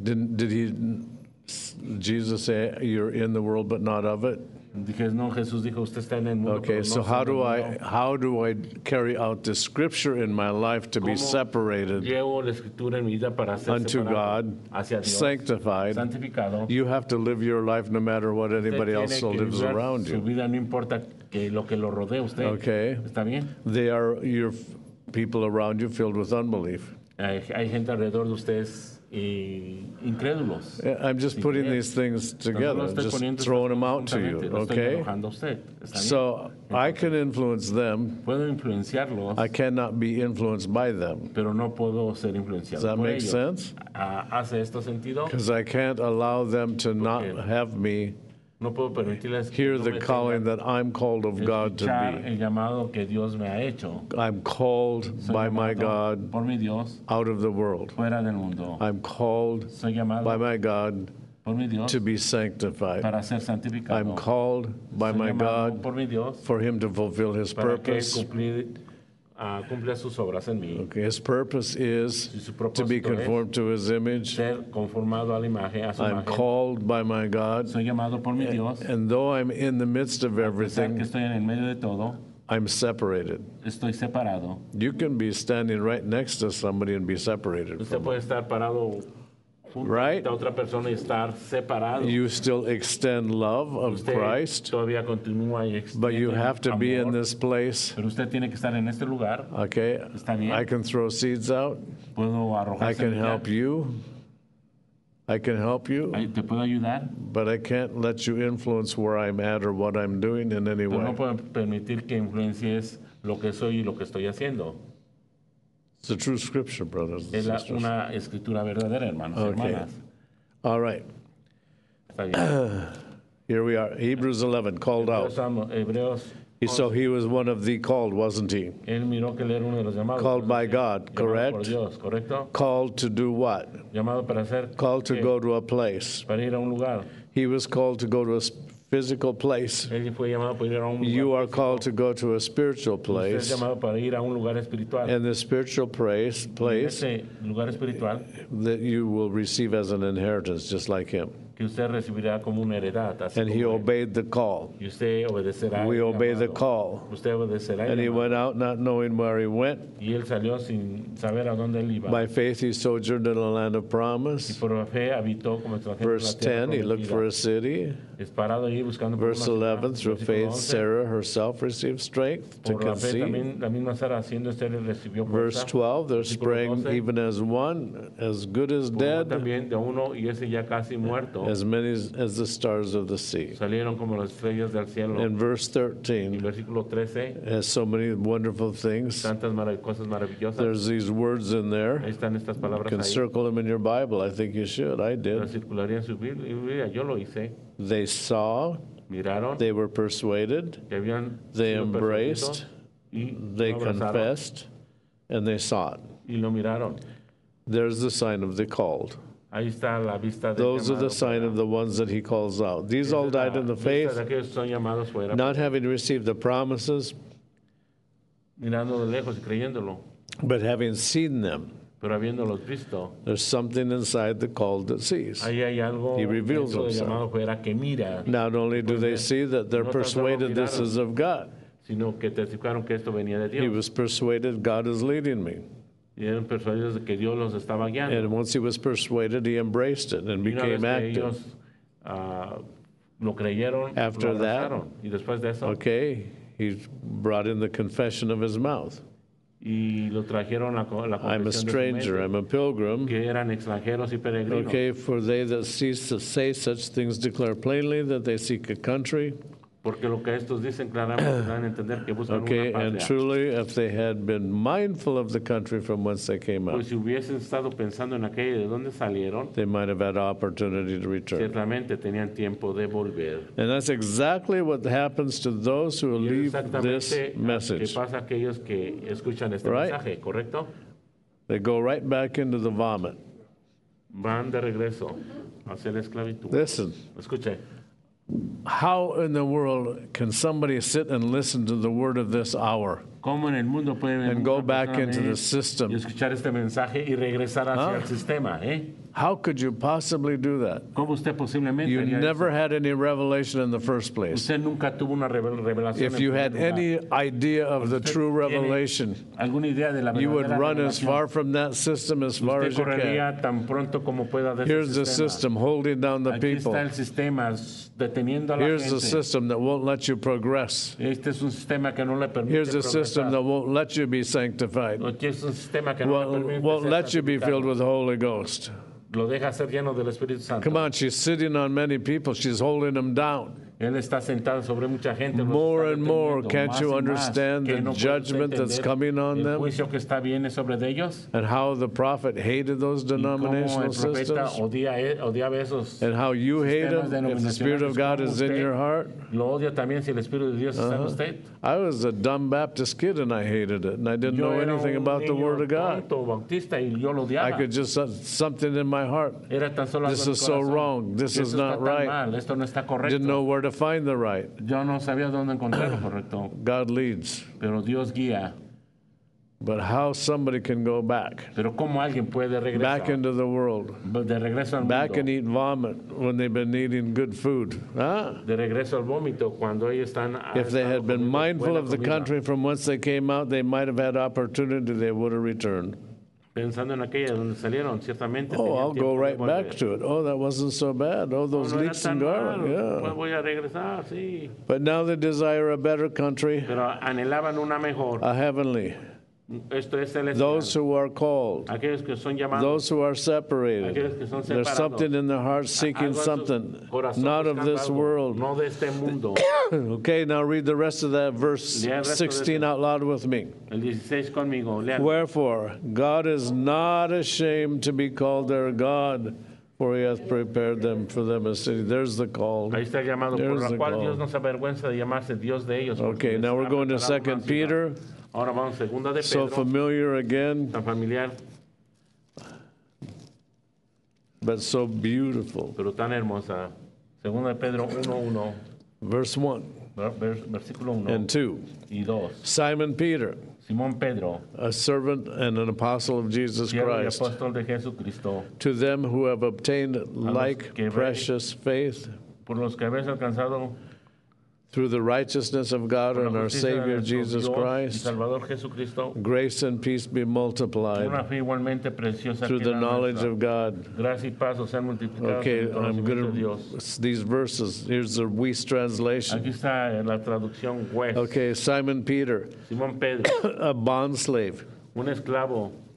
Jesus say, you're in the world but not of it? Jesús dijo, usted está en el mundo. Okay, pero so no how do I carry out the scripture in my life to be ¿Cómo separated Llevo la escritura en mi vida para ser unto separado God, hacia Dios, sanctified? santificado. You have to live your life no matter what Usted anybody tiene else que lives vivir around su you. vida, no importa que lo rodee usted. Okay. ¿Está bien? They are your people around you filled with unbelief. Hay gente alrededor de ustedes incrédulos. I'm just putting these things together, just throwing them out to you, okay? So I can influence them. Puedo influenciarlos, I cannot be influenced by them. pero no puedo ser influenciado Does that por make ellos. sense? ¿Hace esto sentido? Because I can't allow them to not have me No puedo permitirles que hear no the me calling tengan that I'm called of God to escuchar be. el llamado que Dios me ha hecho. I'm called Soy by my llamado God por mi Dios out of the world. fuera del mundo. I'm called Soy llamado by my God por mi Dios to be sanctified. para ser santificado. I'm called by Soy my llamado God por mi Dios for him to fulfill his para que purpose. cumpla sus obras en mí. Okay, his purpose is Y su to be propósito es conformed to his image. ser conformado a la imagen, a su I'm imagen. called by my God. Soy llamado por mi Dios. And though I'm in the midst of A pesar que everything, estoy en el medio de todo, I'm separated. estoy separado. You can be standing right next to somebody and be separated Usted from puede estar parado junto Right. a otra persona y estar separado. you. Still extend love of Usted Christ, todavía continúa y but you extiende have to be in amor, this place. pero usted tiene que estar en este lugar. Okay, Está bien. I can throw seeds out. Puedo arrojar I can semilla. help you. I can help you, Te puedo ayudar, but I can't let you influence where I'm at or what I'm doing in any pero no way. puedo permitir que influencies lo que soy y lo que estoy haciendo. It's a true scripture, brothers and Es sisters. una escritura verdadera, hermanos y Okay. hermanas. All right, Está bien. here we are. Hebrews 11, called out. Hebreos, So he was one of the called, wasn't he? él miró que él era uno de los llamados. Called by God, Llamado por correct? Dios, ¿correcto? Called to do what? Llamado para hacer, Called to ¿qué? go to a place. Para ir a un lugar. He was called to go to a physical place. Él fue llamado para ir a un lugar. You are físico. called to go to a spiritual Usted es place. llamado para ir a un lugar espiritual. And the spiritual place En ese lugar espiritual that you will receive as an inheritance, just like him. que usted recibirá como una heredad. Así And he como él. obeyed the call. Y usted obedecerá. We el obey the llamado. call. Usted obedecerá. el And he llamado. went out not knowing where he went. Y él salió sin saber a dónde él iba. By faith he sojourned in the land of Y promise. por la fe habitó como extranjero en Verse la tierra 10, he looked for a prometida. city. Es parado ahí buscando por Verse una ciudad. 11, through Versículo faith 11, Sarah herself received strength to por la fe conceive. también la misma Sara haciendo Estéril recibió Verse fuerza. 12, there Versículo sprang 12, even as one, as good as por uno dead. también de uno y ese ya casi muerto. as many as the stars of the sea. Salieron como las estrellas del cielo. In verse En 13, versículo 13, has so many wonderful things. tantas cosas maravillosas. There's these words in there. Ahí están estas You palabras can ahí. circle them in your Bible. I think you should. I Las did. circularía en su Biblia. Yo lo hice. They saw, Miraron they were persuaded, que habían they sido embraced, persuadidos y they lo abrazaron confessed, and they sought. y lo miraron. There's the sign of the called. Ahí está la vista del Those are the llamado sign fuera. of the ones that he calls out. These Esa all es la died in the vista faith, de aquellos que son llamados fuera, not having received the promises, mirando de lejos y creyéndolo, but having seen them. pero habiéndolos visto. There's something inside the called that sees. Ahí hay algo He reveals dentro del himself. llamado fuera que mira, Not only do they see that they're No tan solo persuaded this miraron. is of God. sino que testificaron que esto venía de He Dios. was persuaded God is leading me. Y eran persuadidos de que Dios los estaba guiando. And once he was persuaded, he embraced it and Y una vez became que active. ellos lo creyeron, After lo that, abrazaron. Y después de eso, Okay, he brought in the confession of his mouth. y lo trajeron la I'm a confesión de su stranger, mente, I'm a pilgrim. que eran extranjeros y peregrinos. Okay, for they that cease to say such things declare plainly that they seek a country. Porque lo que estos dicen claramente dan a entender que buscan Okay, una and patria. truly, if they had been mindful of the country from whence they came out, Pues si hubiesen estado pensando en aquella de dónde salieron, they might have had opportunity to return. ciertamente tenían tiempo de volver. And that's exactly what happens to those who Y es leave this exactamente que message. pasa a aquellos que escuchan este Right. mensaje, ¿correcto? They go right back into the vomit. Van de regreso hacia la esclavitud. Listen, Escuche, how in the world can somebody sit and listen to the word of this hour ¿cómo en el mundo puede and una go back persona into venir the system? y escuchar este mensaje y regresar hacia el sistema? How could you possibly do that? ¿Cómo usted posiblemente You haría never eso? had any revelation in the first place. Usted nunca tuvo una revelación. If en you primer had lugar. any idea of the Usted true tiene revelation, alguna idea de la you would verdadera run as revelación, far from that system as far usted as you can. correría tan pronto como pueda de ese Here's the sistema. system holding down the Aquí está people. el sistema deteniendo a la Here's the gente. system that won't let you progress. Este es un sistema que no le permite Here's the system progresar. that won't let you be sanctified, Aquí es un sistema que no le permite won't ser let you be santificado. filled with the Holy Ghost. Lo deja ser lleno del Espíritu Santo. Come on, she's sitting on many people. She's holding them down. Él está sentado sobre mucha gente. los More está and more, deteniendo, can't más you y más, understand que the no puede judgment usted that's entender coming on el them? juicio que está viene sobre de ellos. And how the prophet hated those Y cómo el denominational profeta systems? odiaba esos. And how you hate sistemas them if the Spirit of God is in your heart? Lo odia también si el Espíritu de Dios está en usted. I was a dumb Baptist kid and I hated it, and I didn't Yo know era anything un about the niño Word of God. tonto, bautista, y yo lo I odiaba. could just something in my heart. Era tan solo This algo en is mi so corazón. wrong. This is Esto not está tan right. mal, esto no está correcto. Didn't know where to find the right. Yo no sabía dónde encontrar lo correcto, God leads, pero Dios guía. but how somebody can go back, Pero cómo alguien puede regresar back into the world, de regreso al back and mundo, eat vomit when they've been eating good food. Huh? de regreso al vómito cuando ellos están. If they had been comiendo mindful buena of the comida. country from whence they came out, they might have had opportunity, they would have returned. Pensando en aquella donde salieron, ciertamente. Oh, tenían I'll tiempo go de right volver. back to it. Oh, that wasn't so bad. Oh, those No era leeks tan and garlic. mal, Yeah. pues voy a regresar, sí. But now they desire a better country, Pero anhelaban una mejor. a heavenly. Esto es celestial. Those who are called, Aquellos que son llamados. those who are separated. Aquellos que son There's separados. something in their heart seeking Algo en su something, corazón not of buscando this algo, world. No de este mundo. Okay, now read the rest of that verse Lea el resto de 16 eso. out loud with me. El 16 conmigo. Lean. Wherefore, God is not ashamed to be called their God, for he hath prepared them for them a city. There's the call. Ahí está el llamado, por There's la the cual call. Dios no se avergüenza de llamarse Dios de ellos. porque Okay, les now we're ha going to preparado 2 una ciudad. Peter. Ahora vamos a segunda de So Pedro, familiar again, tan familiar, but so beautiful. pero tan hermosa. Segunda de Pedro 1:1, Verse 1 versículo 1 and 2. y 2. Simon Peter, Simón Pedro, a servant and an apostle of Jesus siervo y Christ, apóstol de Jesucristo, to them who have obtained like que precious faith por los que habéis alcanzado through the righteousness of God por la and our justicia de Savior nuestro Jesus Dios y Christ, Salvador Jesucristo, grace and peace be una multiplied fe igualmente preciosa through que the la knowledge nuestra. of God. Gracia y paz os sean multiplicados Okay, en el I'm conocimiento de going Dios. to, these verses, here's the Weiss translation. Aquí está la traducción West. Okay, Simon Peter, Simón Pedro, a bondslave un esclavo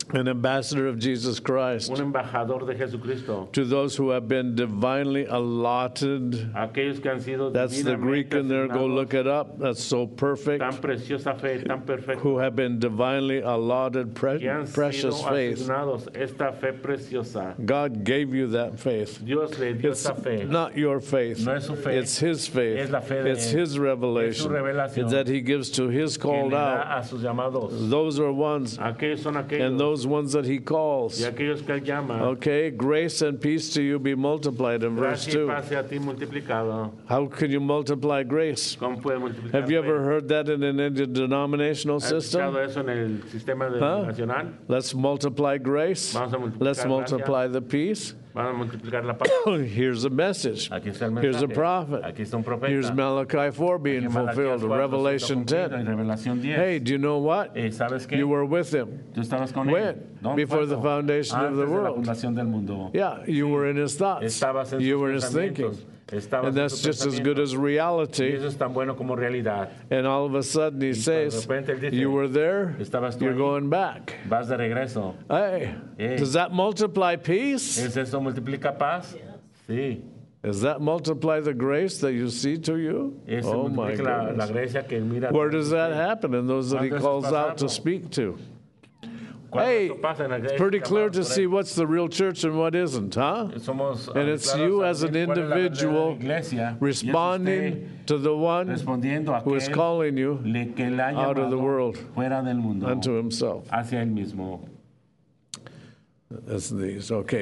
An ambassador of Jesus Christ. Un embajador de Jesucristo. To those who have been divinely allotted. Aquellos que han sido That's the Greek in there. Go look it up. That's so perfect. Tan preciosa fe, tan perfecta. Who have been divinely allotted precious faith. Esta fe preciosa. God gave you that faith. Dios le dio esa fe. Not your faith. No es su fe. It's His faith. Es la fe de it's His revelation. Es that He gives to His called out. A sus llamados. Those are ones. Aquellos son aquellos. And those ones that He calls. Y aquellos que él llama. Okay, grace and peace to you be multiplied in verse 2. Gracia y paz a ti multiplicado. How can you multiply grace? ¿Cómo puede multiplicar Have you fe? ever heard that in an interdenominational system? ¿Has escuchado eso en el sistema denominacional? Let's multiply grace. Vamos a multiplicar Let's multiply the peace. Vamos a multiplicar la paz. Here's a message. Aquí está el mensaje. Here's a prophet. Aquí está un profeta. Here's Malachi 4 being fulfilled. Revelation 10. Revelación 10. Hey, do you know what? ¿Sabes qué? You were with Him. Tú estabas con When? él. Before the foundation of the world. Antes de la fundación del mundo. Yeah, you were in His thoughts. Estabas en You sus were in His thinking. And that's just as good as reality. Y eso es tan bueno como realidad. And all of a sudden He says, dice, you were there, you're going back. Vas de regreso. Hey, does that multiply peace? ¿Es eso multiplica paz? Sí. Does that multiply the grace that you see to you? Eso Oh my la goodness. gracia que mira. Where does that happen in those that He calls out to speak to? Hey, it's pretty clear to see what's the real church and what isn't, huh? And it's you as an individual responding to the one who is calling you out of the world unto Himself. Hacia él mismo. That's these. Okay.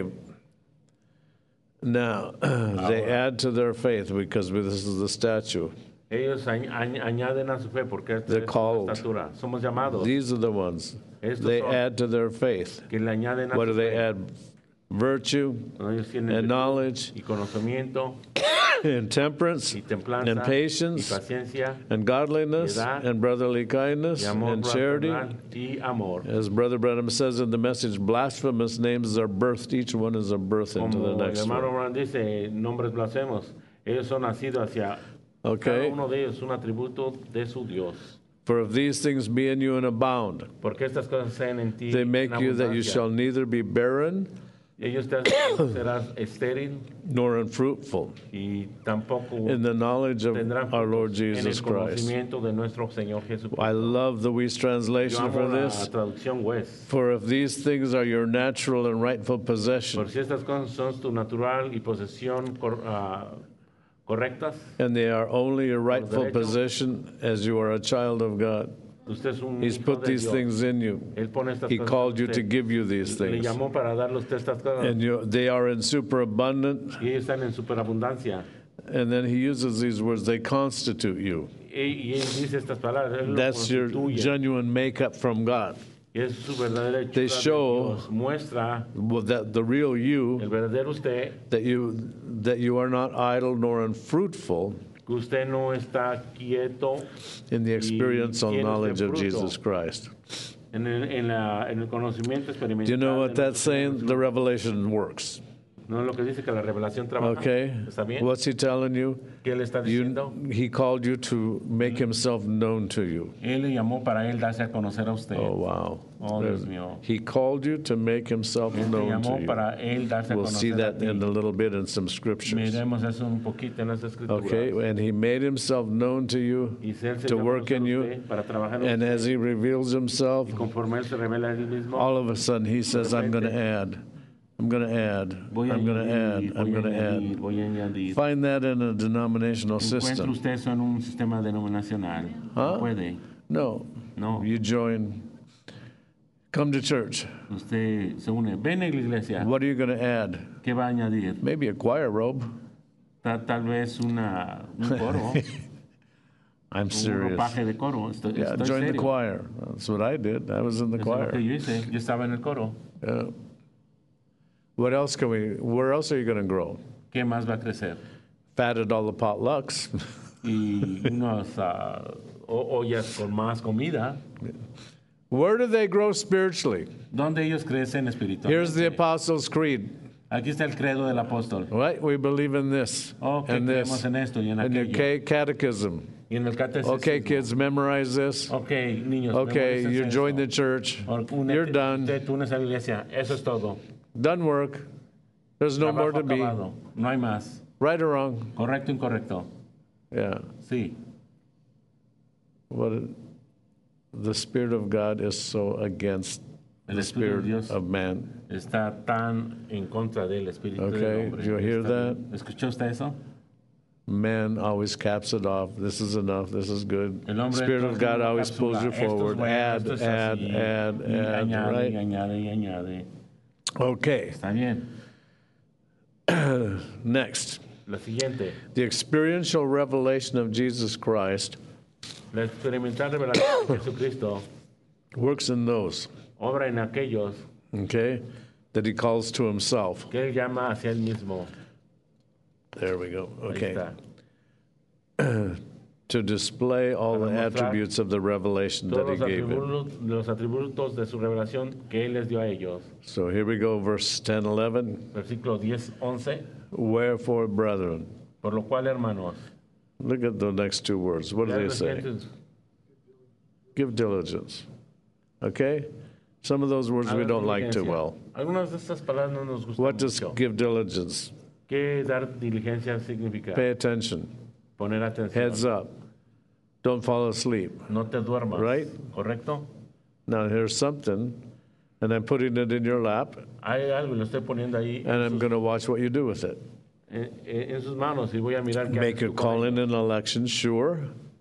Now, they add to their faith because this is the statue. Ellos añaden a su fe porque esta es called. estatura. Somos llamados. These are the ones. They add to their faith. Que le añaden a what do su they fe. add? Virtue and knowledge y conocimiento and temperance y templanza and patience y paciencia and godliness piedad, and brotherly kindness y amor and charity. y amor. As Brother Branham says in the message, blasphemous names are birthed. Each one is a birth into the next el hermano one. Branham dice, nombres blasfemos. Ellos son nacidos hacia cada uno de ellos un atributo de su Dios. For if these things be in you and abound, porque estas cosas sean en ti they make en you that you abundancia. shall neither be barren Ellos te hacen serás estéril nor unfruitful y tampoco in the knowledge of tendrán our Lord frutos en Jesus el Christ. conocimiento de nuestro Señor Jesucristo. I love the Weiss Yo translation amo for la this. traducción West. For if these things are your natural and rightful possession, Por si estas cosas son tu natural y posesión correctas, and they are only your rightful derecho. possession as you are a child of God. usted es un He's hijo put de these Dios. things in you. Él pone estas He cosas called en you to usted. give you these Le things. llamó para darle a usted estas cosas And they are in superabundant. y ellos están en superabundancia. And then He uses these words, they constitute you. Y él dice estas palabras, él lo That's your constituye. genuine makeup from God. Y es su verdadera hechura They de show Dios. Muestra Well, that the real you, el verdadero usted, that you are not idle nor unfruitful que usted no está quieto in the experience or tiene knowledge of fruto. Jesus Christ. en el conocimiento experimental. Do you know what de that's nuestro saying? Señor The Jesucristo. revelation works. No es lo que dice que la revelación trabaja. Okay? ¿Está bien? What's He telling you? ¿Qué le está diciendo? He called you to make Himself known to you. Él le llamó para él darse a conocer a usted. Oh, wow. Oh, Dios mío. He called you to make Himself Él le known to llamó you. para él darse a We'll see conocer a that ti. in a little bit in some scriptures. Miremos eso un poquito en las escrituras. Okay? And He made Himself known to you Y si él se to le work conoce a in you. usted para trabajar en And usted, as He reveals Himself, y conforme él se revela a él mismo, all of a sudden He says, I'm going to add. I'm going to add. voy a I'm going to añadir, add. I'm going to add. voy a añadir. Find that in a denominational ¿Encuentra system. usted eso en un sistema denominacional? Huh? No puede. No. No. You join. Come to church. Usted se une. Ven a la iglesia. What are you going to add? ¿Qué va a añadir? Maybe a choir robe. Tal vez un coro. I'm Un serious. ropaje de coro. Estoy Yeah, join the serio. choir. That's what I did. I was in the Eso es lo que choir. yo hice. Yo estaba en el coro. Yeah. What else can where else are you going to grow? ¿Qué más va a crecer? Fat at all the potlucks. Y unas ollas con más comida. Where do they grow spiritually? ¿Dónde ellos crecen espiritualmente? Here's the Apostles' Creed. Aquí está el credo del apóstol. Right? We believe in this and this. En esto y en and aquello. Catechism. Y en el catecismo. Okay, kids, memorize this. Okay, niños. Okay, you join the church. You're done. Tú unes a la iglesia. Eso es todo. Done work. There's no more to be. No hay más. Right or wrong? Correcto, incorrecto. Yeah. Sí. The Spirit of God is so against the spirit of man. Está tan en contra del espíritu del hombre. Did you hear that? ¿Escuchó usted eso? Man always caps it off. This is enough. This is good. Spirit of God always pulls you forward. Add, right? Añade. Okay. Está bien. Next. La siguiente. The experiential revelation of Jesus Christ La experimental revelación de Jesucristo works in those. Obra en aquellos. Okay. That he calls to himself. Que él llama hacia él mismo. There we go. Okay. To display all the attributes of the revelation that he gave him. Los atributos de su revelación que él les dio a ellos. So here we go, verse 10, 11. Versículo 10, 11. Wherefore, brethren. Por lo cual, hermanos. Look at the next two words. What do they say? Give diligence. Okay? Some of those words we don't like too well. Algunas de estas palabras no nos gustan. What does give diligence? ¿Qué dar diligencia significa? Pay attention. Poner atención. Heads up. Don't fall asleep. No te duermas. Right? ¿Correcto? Now here's something, and I'm putting it in your lap. Hay algo, lo estoy poniendo ahí. And I'm going to watch what you do with it. En sus manos y voy a mirar qué Make a call in an election, sure.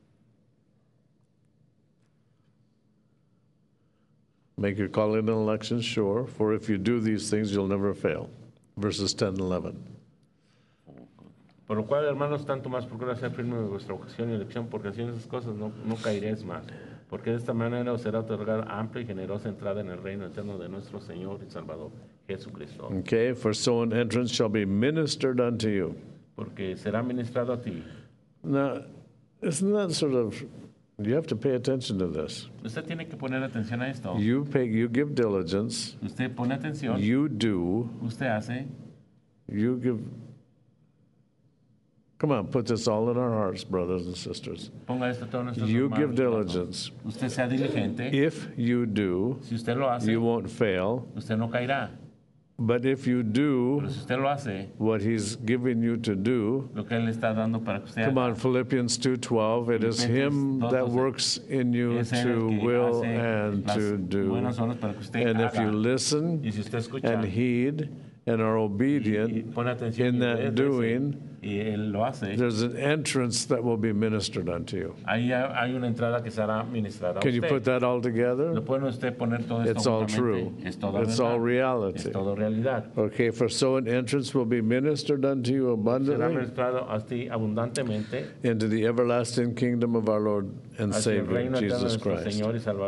Make your call in an election, sure. For if you do these things, you'll never fail. Verses 10 and 11. Por lo cual, hermanos, tanto más procura ser firme en vuestra vocación y elección, porque haciendo esas cosas no caeréis más. Porque de esta manera os será otorgada amplia y generosa entrada en el reino eterno de nuestro Señor y Salvador, Jesucristo. Okay, for so an entrance shall be ministered unto you. Porque será ministrado a ti. Now, isn't that sort of, you have to pay attention to this. Usted tiene que poner atención a esto. You give diligence. Usted pone atención. You do. Usted hace. You give. Come on, put this all in our hearts, brothers and sisters. Ponga esto todo en nuestros you hermanos, give diligence. Usted sea diligente. If you do, si usted lo hace, you won't fail. Usted no caerá. But if you do Pero si usted lo hace, what he's giving you to do, lo que él está dando para que usted come on, Philippians 2:12, it is him that works in you to will and to do. And if you listen and heed and are obedient in that doing, there's an entrance that will be ministered unto you. Can you put that all together? It's all true. It's all reality. Okay, for so an entrance will be ministered unto you abundantly into the everlasting kingdom of our Lord and Savior, Jesus Christ.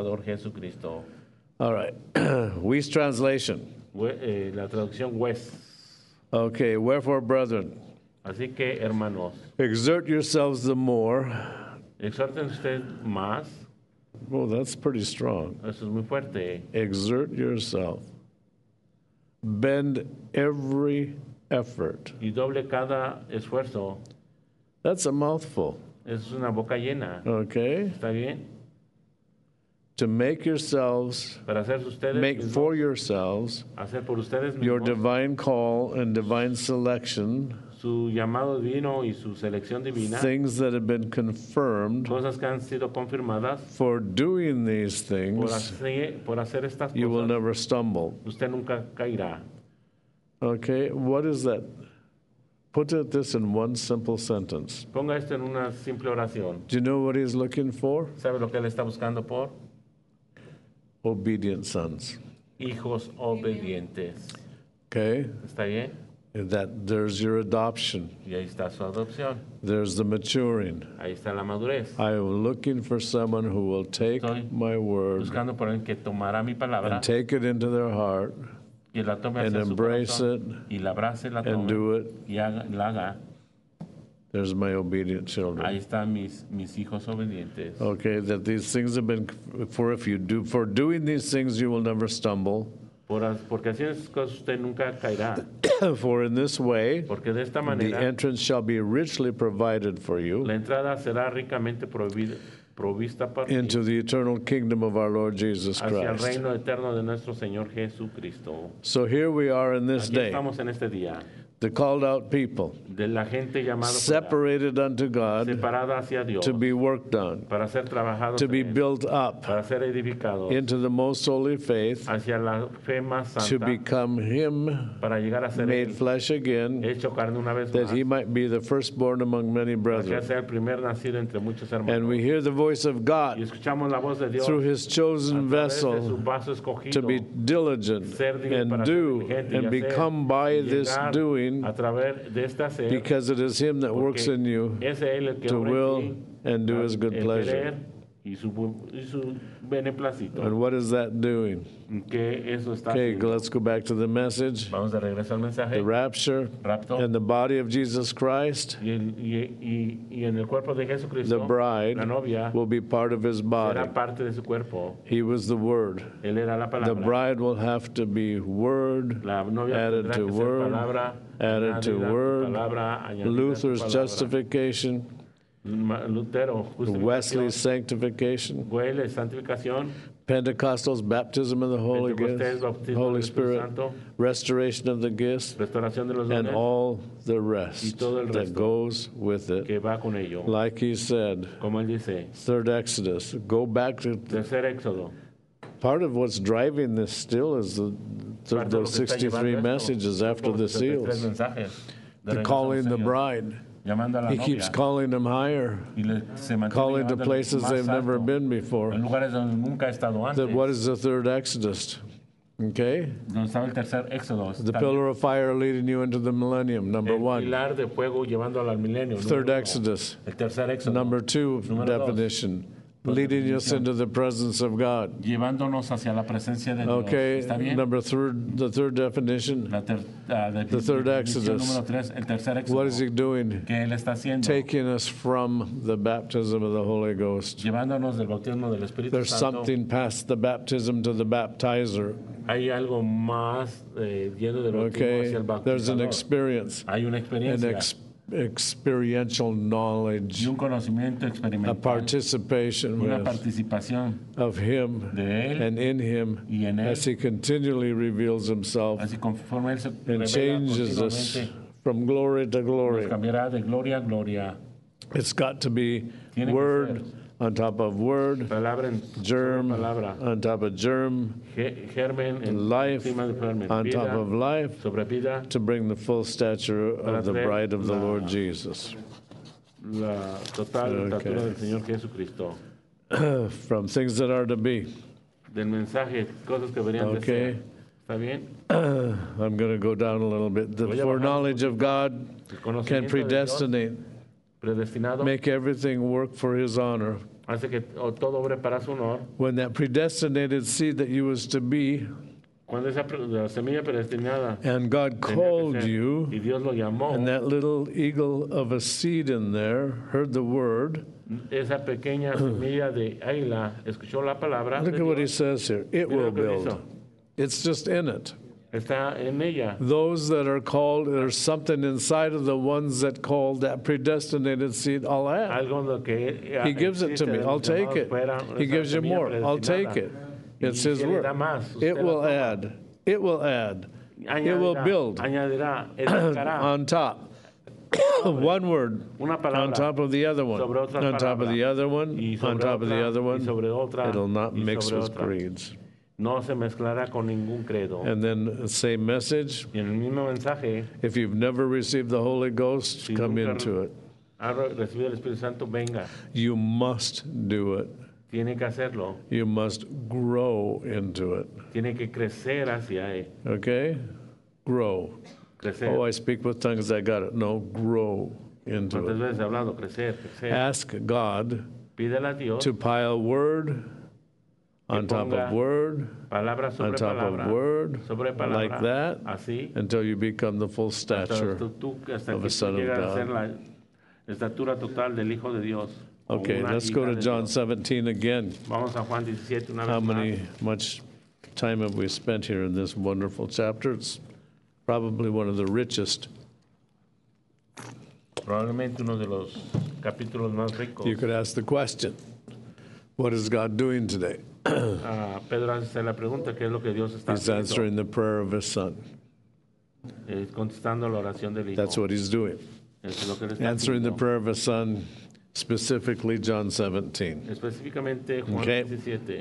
All right. Wuest translation. La traducción West. Okay, wherefore, brethren, así que, hermanos, exert yourselves the more. Exhorten usted más. Well, that's pretty strong. Eso es muy fuerte. Exert yourself. Bend every effort. Y doble cada esfuerzo. That's a mouthful. Es una boca llena. Okay. ¿Está bien? To make yourselves, make mismos, for yourselves, hacer por ustedes mismos, your divine call and divine selection, su llamado divino y su selección divina, things that have been confirmed, cosas que han sido confirmadas, for doing these things, por hacer estas you cosas, will never stumble. Usted nunca caerá. Okay, what is that? Put this in one simple sentence. Ponga esto en una simple oración. Do you know what he's looking for? ¿Sabe lo que él está buscando por? Obedient sons. Hijos obedientes. Okay? ¿Está bien? That there's your adoption. Y ahí está su adopción. There's the maturing. Ahí está la madurez. I am looking for someone who will take my word buscando por el que tomará mi palabra and take it into their heart y la tome and hacia su embrace it y la abrace, la tome, and do it. Y la haga. There's my obedient children. Ahí están mis hijos obedientes. Okay, that these things have been, for doing these things you will never stumble. Porque así es cosas usted nunca caerá. For in this way, Porque de esta the manera, entrance shall be richly provided for you la entrada será ricamente provista para ti into the eternal kingdom of our Lord Jesus hacia el Christ. reino eterno de nuestro Señor Jesucristo. So here we are in this Aquí day, estamos en este día, the called out people, de la gente llamada fuera, separated unto God separada hacia Dios, to be worked on, para ser trabajados, to be en él, built up para ser edificados into the most holy faith, hacia la fe más to santa, become Him para llegar a ser made él, flesh again, hecho carne una vez that más, He might be the firstborn among many para que brethren. sea el primer nacido entre muchos And hermanos. we hear the voice of Y God escuchamos la voz de Dios through His chosen a través de su vessel vaso escogido, to be diligent ser diligente and para ser do diligente y and hacer, become by y this llegar doing, a través de este hacer, because it is Him that works porque in you es él el que to obra en will ti, and do His good el pleasure. querer y su beneplácito. And what is that doing? Que eso está Okay, haciendo. let's go back to the message. Vamos de regreso al mensaje. The rapture Rapto. and the body of Jesus Christ, Y en el cuerpo de Jesucristo, the bride, la novia will be part of His body. será parte de su cuerpo. He was the Word. Él era la The palabra. bride will have to be Word La novia added tendrá to que ser Word, palabra, added to añadida a su Word, palabra, añadida a su Luther's palabra. justification, Lutero, Wesley's justificación, sanctification, Wesley, santificación, Pentecostal's baptism of the Holy Pentecostés, Ghost, bautismo Holy del Espíritu Spirit, Santo, restoration of the gifts, restauración de los and dones, all the y rest todo el that resto goes with it. que va con ello. Like he said, Como él dice, third Exodus, go back to tercer éxodo. part of what's driving this still is Parte de lo those que está 63 llevando esto, messages after the los 63 seals. mensajes de The regreso a calling los the sellos, bride. llamando a la He novia, keeps calling them higher, y se mantiene calling to llevando places más they've never alto, been before. en lugares donde nunca ha estado antes. That what is the third Exodus? Okay? Donde estaba el tercer éxodo. The pillar of fire leading you into the millennium, number El one. pilar de fuego llevándolo al milenio. Third número uno. Exodus. El tercer éxodo. Number two Número dos. definition, leading us into the presence of God. Llevándonos hacia la presencia de Dios. Okay, ¿Está bien? the third definition, the third Exodus. Número tres, el tercer éxodo. what is he doing? ¿Qué él está haciendo? Taking us from the baptism of the Holy Ghost. Llevándonos del bautismo del Espíritu There's Santo. something past the baptism to the baptizer. Hay algo más yendo del bautismo Okay, hacia el there's an bautizador. experience, Hay una an experiencia experiential knowledge, y un conocimiento a experimental, participation una with participación of Him de él and in Him y en él, as He continually reveals Himself así conforme él se and revela changes us continuamente, from glory to nos glory. cambiará de gloria a gloria. It's got to be Tiene que word ser on top of word, palabra en germ palabra, on top of germ, germen en life encima de germen, on vida top of life, sobre vida, to bring the full stature of the traer bride of the la- Lord Jesus. la total Okay. estatura del Señor Jesucristo. From things that are to be. Del mensaje, cosas que deberían de Okay. ser. ¿Está bien? I'm going to go down a little bit. The Voy a bajar un foreknowledge of God El can conocimiento de Dios, predestinate, predestinado, make everything work for His honor. hace que todo obre para su honor. When that predestinated seed that you was to be, Cuando esa la semilla predestinada and God tenía que called ser, you, y Dios lo llamó, and that little eagle of a seed in there heard the word. esa pequeña semilla de águila escuchó la palabra Look de at what He Dios, says here. It Mira will lo que build. hizo. It's just in it. Está en ella. Those that are called, there's something inside of the ones that called that predestinated seed. I'll add. Algo lo que He gives it to existe me. de I'll los take llamados it. fuera, He esa gives you semilla more. I'll take predestinada. it. It's Y His si Él le word. da más, It usted la will toma. add. It will add. It will Añadirá, build añadirá, edificará on top. One word una palabra on top of the other one, sobre otra on top of palabra, the other one, y on sobre top of the otra, other y one. sobre otra, It'll not y mix sobre with otra. creeds. No se mezclará con ningún credo. And then the same message. Y en el mismo mensaje, If you've never received the Holy Ghost, si come nunca into it. ha recibido el Espíritu Santo, venga. You must do it. Tiene que hacerlo. You must grow into it. Tiene que crecer hacia él. Okay? Grow. Crecer. Oh, I speak with tongues, I got it. No, grow into ¿Cuántas it. veces he hablado? Crecer, crecer. Ask God Pídele a Dios to pile word on top of ponga word, palabra on sobre top palabra, of word, sobre palabra, like that, así, until you become the full hasta stature. hasta of que a son tú of llegas a God. ser la estatura total del Hijo de Dios. o Okay, una let's go hija to de John Dios. 17 again. Vamos a Juan 17 una How vez más. much time have we spent here in this wonderful chapter? It's probably one of the richest. Probablemente uno de los capítulos más ricos. You could ask the question, what is God doing today? Pedro hace la pregunta, ¿qué es lo que Dios está He's haciendo? answering the prayer of his son. Contestando la oración del Hijo. That's what he's doing. Eso es lo que él está Answering the haciendo. prayer of his son, specifically John 17. Específicamente Juan Okay. 17.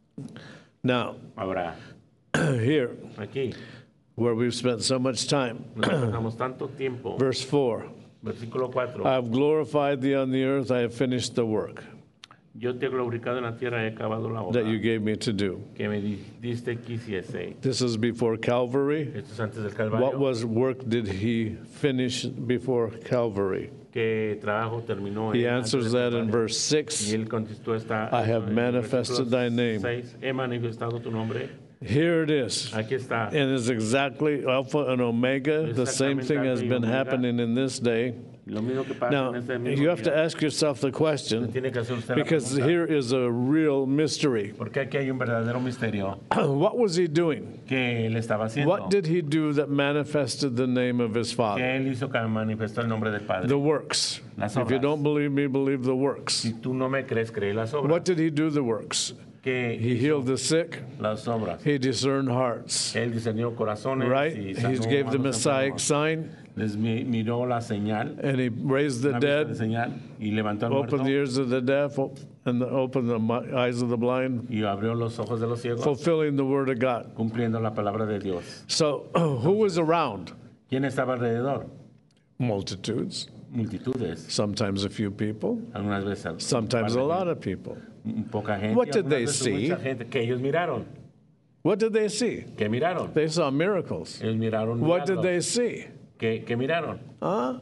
Now, Ahora, here, aquí, where we've spent so much time, nos pasamos tanto tiempo. verse 4, Versículo 4. I have glorified thee on the earth, I have finished the work Yo te he glorificado en la tierra, he acabado la obra that you gave me to do. que me diste que hiciese. This is before Calvary. Esto es antes del What Calvario. work did he finish before Calvary? ¿Qué trabajo terminó? He antes answers del that in Calvario? verse Y 6. él contestó esta. I have en el manifested versículo thy name. 6, he manifestado tu nombre. Here it is. Aquí está. And it's exactly Alpha and Omega. The same thing has been happening in this day. Lo mismo que pasa Now, en este mismo you have to día. ask yourself the question, Tiene que hacer usted la because pregunta, here is a real mystery. porque aquí hay un verdadero misterio. What was he doing? ¿Qué él estaba haciendo? What did he do that manifested the name of his ¿Qué Father? él hizo que manifestó el nombre del Padre? The works. Las If you obras. don't believe me, believe the works. Si tú no me crees, cree las obras. What did he do the works? ¿Qué He hizo healed the sick. las obras? He discerned hearts. Él diseñó corazones Right? y He sanó gave a the los Messiah enfermos. sign, Les miró la señal, and he raised the una vista de dead, señal, y levantó al muerto opened the ears of the deaf, and opened the eyes of the blind, y abrió los ojos de los ciegos, fulfilling the word of God. cumpliendo la palabra de Dios. So, who was around? ¿Quién estaba alrededor? Multitudes. Multitudes. Sometimes a few people, Algunas veces sometimes a lot of people. poca gente. What did algunas they veces see? Mucha gente que ellos miraron. What did they see? ¿Qué miraron? They saw miracles. Ellos miraron What did milagros. they see? ¿Qué miraron? Huh?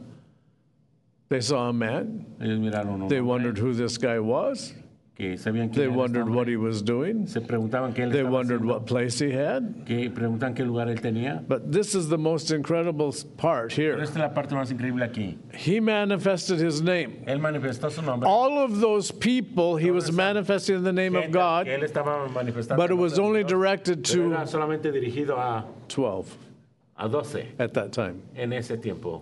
They saw a man. Ellos miraron un They hombre wondered who this guy was. que sabían quién They era este wondered hombre. what he was doing. Se preguntaban qué él They estaba wondered haciendo. what place he had. Que preguntan qué lugar él tenía. But this is the most incredible part Pero here. esta es la parte más increíble aquí. He manifested his name. Él manifestó su nombre. All of those people, he was manifesting in the name of Gente God, que él estaba manifestando but it el was nombre de only Dios, directed pero to era solamente dirigido 12 a 12 at that time. en ese tiempo.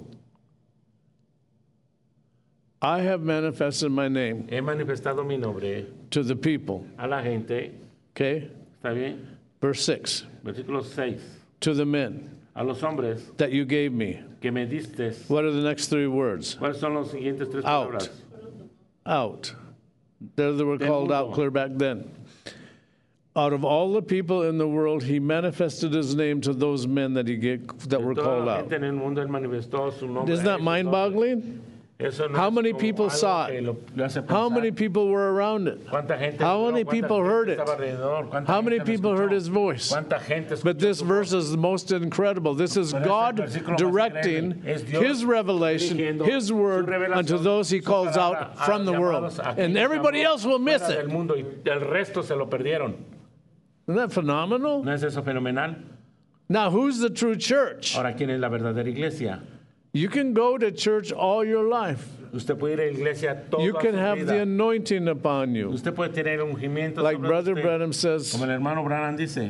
I have manifested my name He manifestado mi nombre to the people. a la gente. Okay? ¿Está bien? Verse 6. Versículo 6. To the men A los hombres that you gave me. que me diste, What are the next three words? ¿cuáles son los siguientes tres Out. palabras? Out. They were Del called out mundo. clear back then. Out of all the people in the world, he manifested his name to those men that were De toda called la out. gente en el mundo, él manifestó su nombre. Isn't a that esos mind-boggling? Eso no How es many como people algo saw que it? lo hace How pensar. many people were around it? ¿Cuánta gente How lo vio? many ¿Cuánta people gente heard it? estaba alrededor? ¿Cuánta How many gente lo people escuchó? heard his voice? ¿Cuánta gente But escuchó this su verse voz? is the most incredible. This is Pero este God versículo más directing increíble. Es Dios his revelation, dirigiendo his su word revelación, unto those he su calls palabra out a from the los world. llamados a And quienes everybody llamó else will miss fuera it. del mundo, y el resto se lo perdieron. Isn't that phenomenal? ¿No es eso fenomenal? Now, who's the true church? Ahora, ¿quién es la verdadera iglesia? You can go to church all your life. Usted puede ir a la iglesia toda You su can have the vida. anointing upon you. Usted puede tener un ungimiento Like sobre Brother usted. Branham says, Como el hermano Branham dice,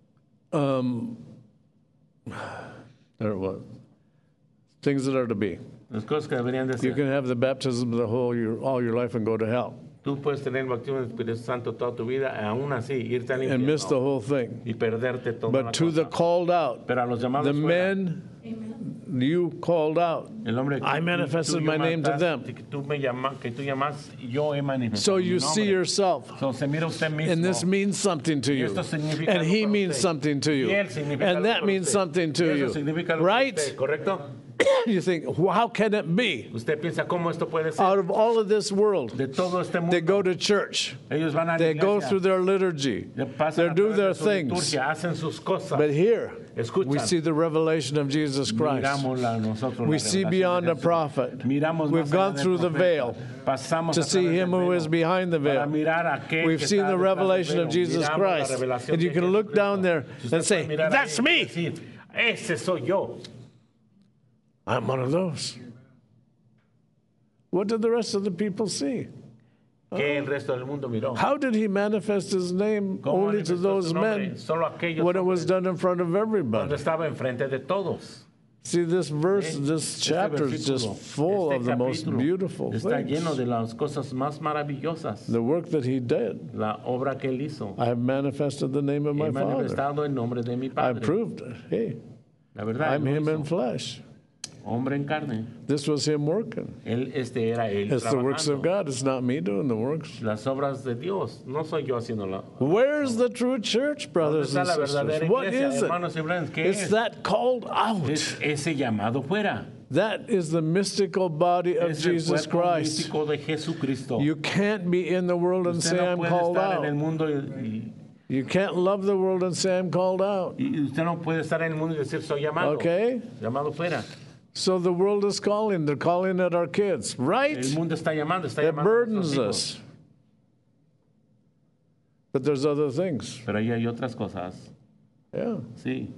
there it was, things that are to be. las cosas que deberían de You ser. can have the baptism of the all your life and go to hell Tú puedes tener el bautismo del Espíritu Santo toda tu vida, aún así irte al and miss the infierno whole thing. y perderte toda But la to the cosa. called out, Pero a los llamados the fuera, men you called out, el hombre que I manifested my name to them. Que tú llamas, yo he manifestado So mi you see nombre. yourself, So, se mira usted mismo. and this means something to you, Esto significa and algo he para means usted. something to you, Y él significa and algo that para means usted. something Y to eso you, significa algo para right? usted, ¿correcto? You think, well, how can it be? Usted piensa cómo esto puede ser Out of all of this world, de todo este mundo. they go to church, Ellos van a la they go iglesia, through their liturgy, pasan they a do través their de su things. liturgia, hacen sus cosas. But here, we Escuchan. see the revelation of Jesus Christ. Miramos nosotros We la see revelación beyond de a Jesús. prophet. Miramos We've más gone allá del through the profeta. veil Pasamos to a see través him del who velo is behind the para veil. mirar a aquel We've que seen está the detrás del revelation velo. of Jesus Miramos la Christ. revelación And you de can look Jesucristo. down there Usted and say, puede mirar that's ahí y me. decir, ese soy yo. I'm one of those. What did the rest of the people see? que el resto del mundo miró. How did he manifest his name only to those men when it was done in front of everybody? Cuando estaba enfrente de todos. See, this verse, this chapter is just full of the most beautiful está things. lleno de las cosas más maravillosas. The work that he did. La obra que él hizo. I have manifested the name of my Father. Manifestado el nombre de mi I Padre. proved it. Hey, La verdad, I'm him in flesh. Hombre en carne. This was him working. Era él It's the works of God. It's not me doing the works. Las obras de Dios. No soy yo haciéndola. Where's the true church, brothers and sisters? What is it? It's that called out. Es ese llamado fuera. That is the mystical body of Jesus Christ. You can't be in the world and say I'm called out. You can't love the world and say I'm called out. Okay? So the world is calling. They're calling at our kids, right? It burdens us. But there's other things. Pero ahí hay otras cosas. Yeah. Sí.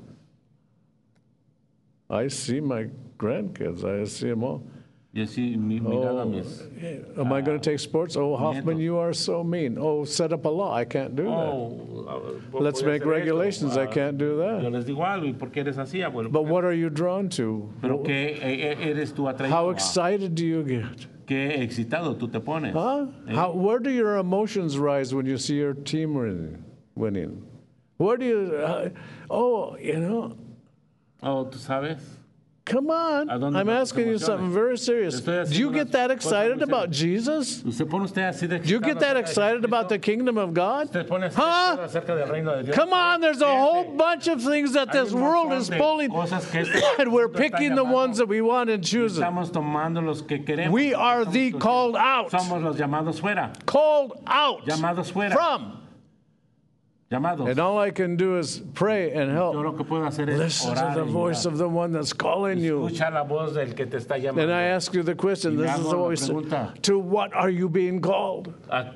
I see my grandkids. I see them all. Yo sí, mirado a mis, am I going to take sports? Oh, Hoffman, you are so mean. Oh, set up a law. I can't do that. Let's make regulations. I can't do that. Yo les digo algo, ¿y por qué eres así, abuelo? But what are you drawn to? Pero ¿qué eres tú atraído? How excited do you get? Qué excitado tú te pones. Huh? Where do your emotions rise when you see your team winning? Where do you, oh, you know. Oh, ¿tú sabes? Come on. I'm asking you something very serious. Do you get that excited about Jesus? Do you get that excited about the kingdom of God? Huh? Come on, there's a whole bunch of things that this world is pulling, and we're picking the ones that we want and choosing. We are the called out. Called out from. And all I can do is pray and help. Listen to the voice of the one that's calling you. And I ask you the question, this is the voice. To what are you being called?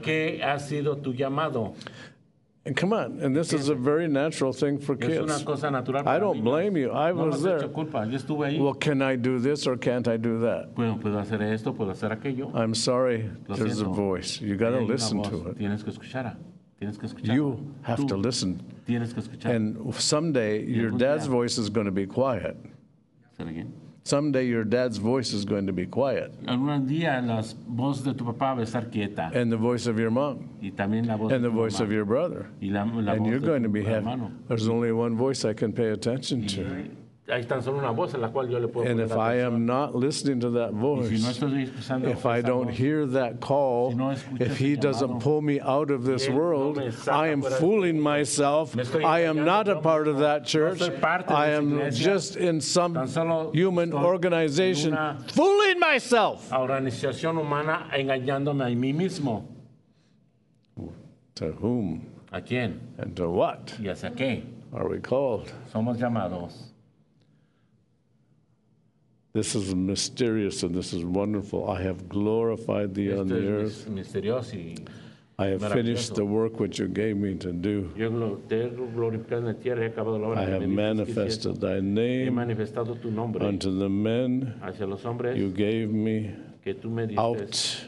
And come on, and this is a very natural thing for kids. I don't blame you. I was there. Well, can I do this or can't I do that? I'm sorry, there's a voice. You got to listen to it. You have to listen. And someday your dad's voice is going to be quiet. Someday your dad's voice is going to be quiet. And the voice of your mom. And the voice of your brother. And you're going to be having, there's only one voice I can pay attention to. And if I am not listening to that voice, if I don't hear that call, if he doesn't pull me out of this world, I am fooling myself. I am not a part of that church. I am just in some human organization fooling myself. To whom? ¿A quién? And to what? ¿Y hacia qué? Are we called? Somos llamados. This is mysterious and this is wonderful. I have glorified thee on the earth. I have finished the work which you gave me to do. I have manifested thy name unto the men you gave me out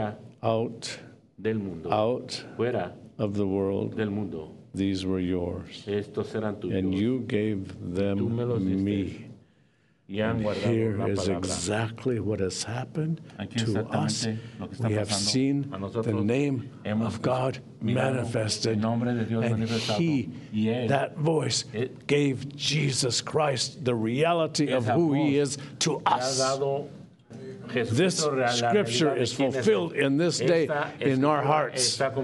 of the world. These were yours. And you gave them me. And here is exactly what has happened to us. We have seen the name of God manifested, and He, that voice, gave Jesus Christ the reality of who He is to us. This scripture is fulfilled in this day in our hearts. Oh,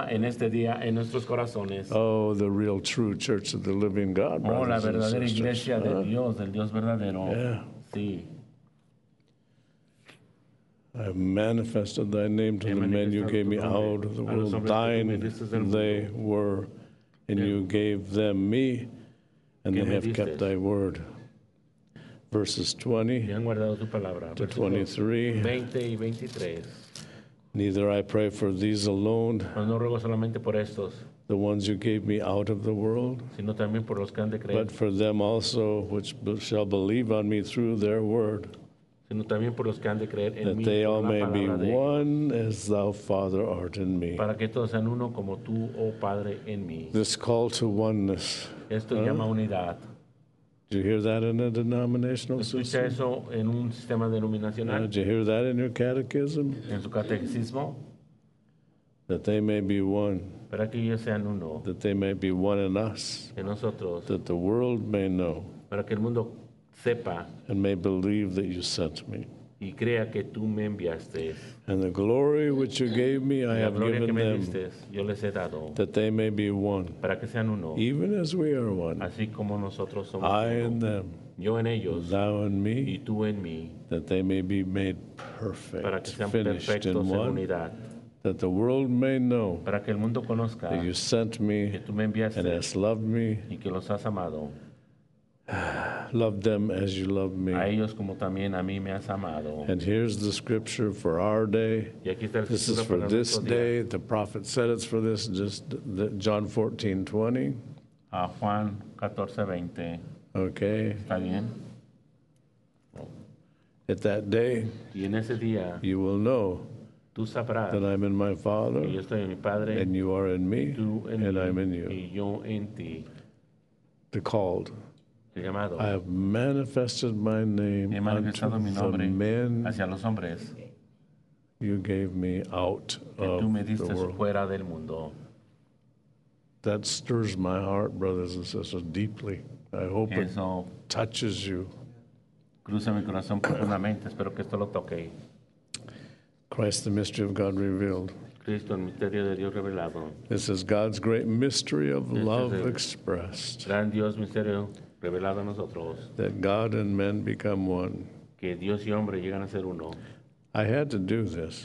the real true church of the living God, brothers and sisters. Yeah. I have manifested thy name to the men you gave me out of the world. Thine they were, and you gave them me, and they have kept thy word. Verses 20 to 23. Neither I pray for these alone, the ones you gave me out of the world, but for them also which shall believe on me through their word. sino también por los que han de creer en that mí, they all por la may be palabra de ellos, one as thou, Father, art in me. para que todos sean uno como tú, oh Padre, en mí. This call to oneness. Esto llama unidad. Did you hear that in a denominational ¿Escucha system? eso en un sistema denominacional? Did you hear that in your catechism? En su catecismo, That they may be one, para que ellos sean uno, that they may be one in us, en nosotros, that the world may know para que el mundo sepa and may believe that you sent me. y crea que tú me enviaste. And the glory which you gave me, I La have gloria que given me them, diste, yo les he dado, that they may be one, para que sean uno, even as we are one. así como nosotros somos I uno. in them, Yo en ellos thou in y me, tú en mí, that they may be made para perfect, que sean finished perfectos in en one, unidad, that the world may know para que el mundo conozca that you sent que me tú me enviaste and hast loved me, y que los has amado, loved them as you loved a me. ellos como también a mí me has amado. And here's the scripture for our day. Y aquí está el This is escritura for para this nuestro día. day. The prophet said it's for this, just John 14:20. A Juan 14:20, Okay. ¿está bien? At that day, Y en ese día you will know tú sabrás that I'm in my que yo Father, estoy en mi Padre, and you are in me, tú en and mí I'm in you. y yo en ti. The called. El llamado. I have manifested my name He unto manifestado mi the nombre men hacia los hombres you gave me out que tú me of the diste world. fuera del mundo. That stirs my heart, brothers and sisters, deeply. I hope it Eso touches you. cruza mi corazón profundamente. Espero que esto lo toque. Christ, the mystery of God revealed. Cristo, el misterio de Dios revelado. This is God's great mystery of is love el- expressed, Gran Dios, misterio revelado a nosotros. that God and men become one. Que Dios y hombre llegan a ser uno. I had to do this.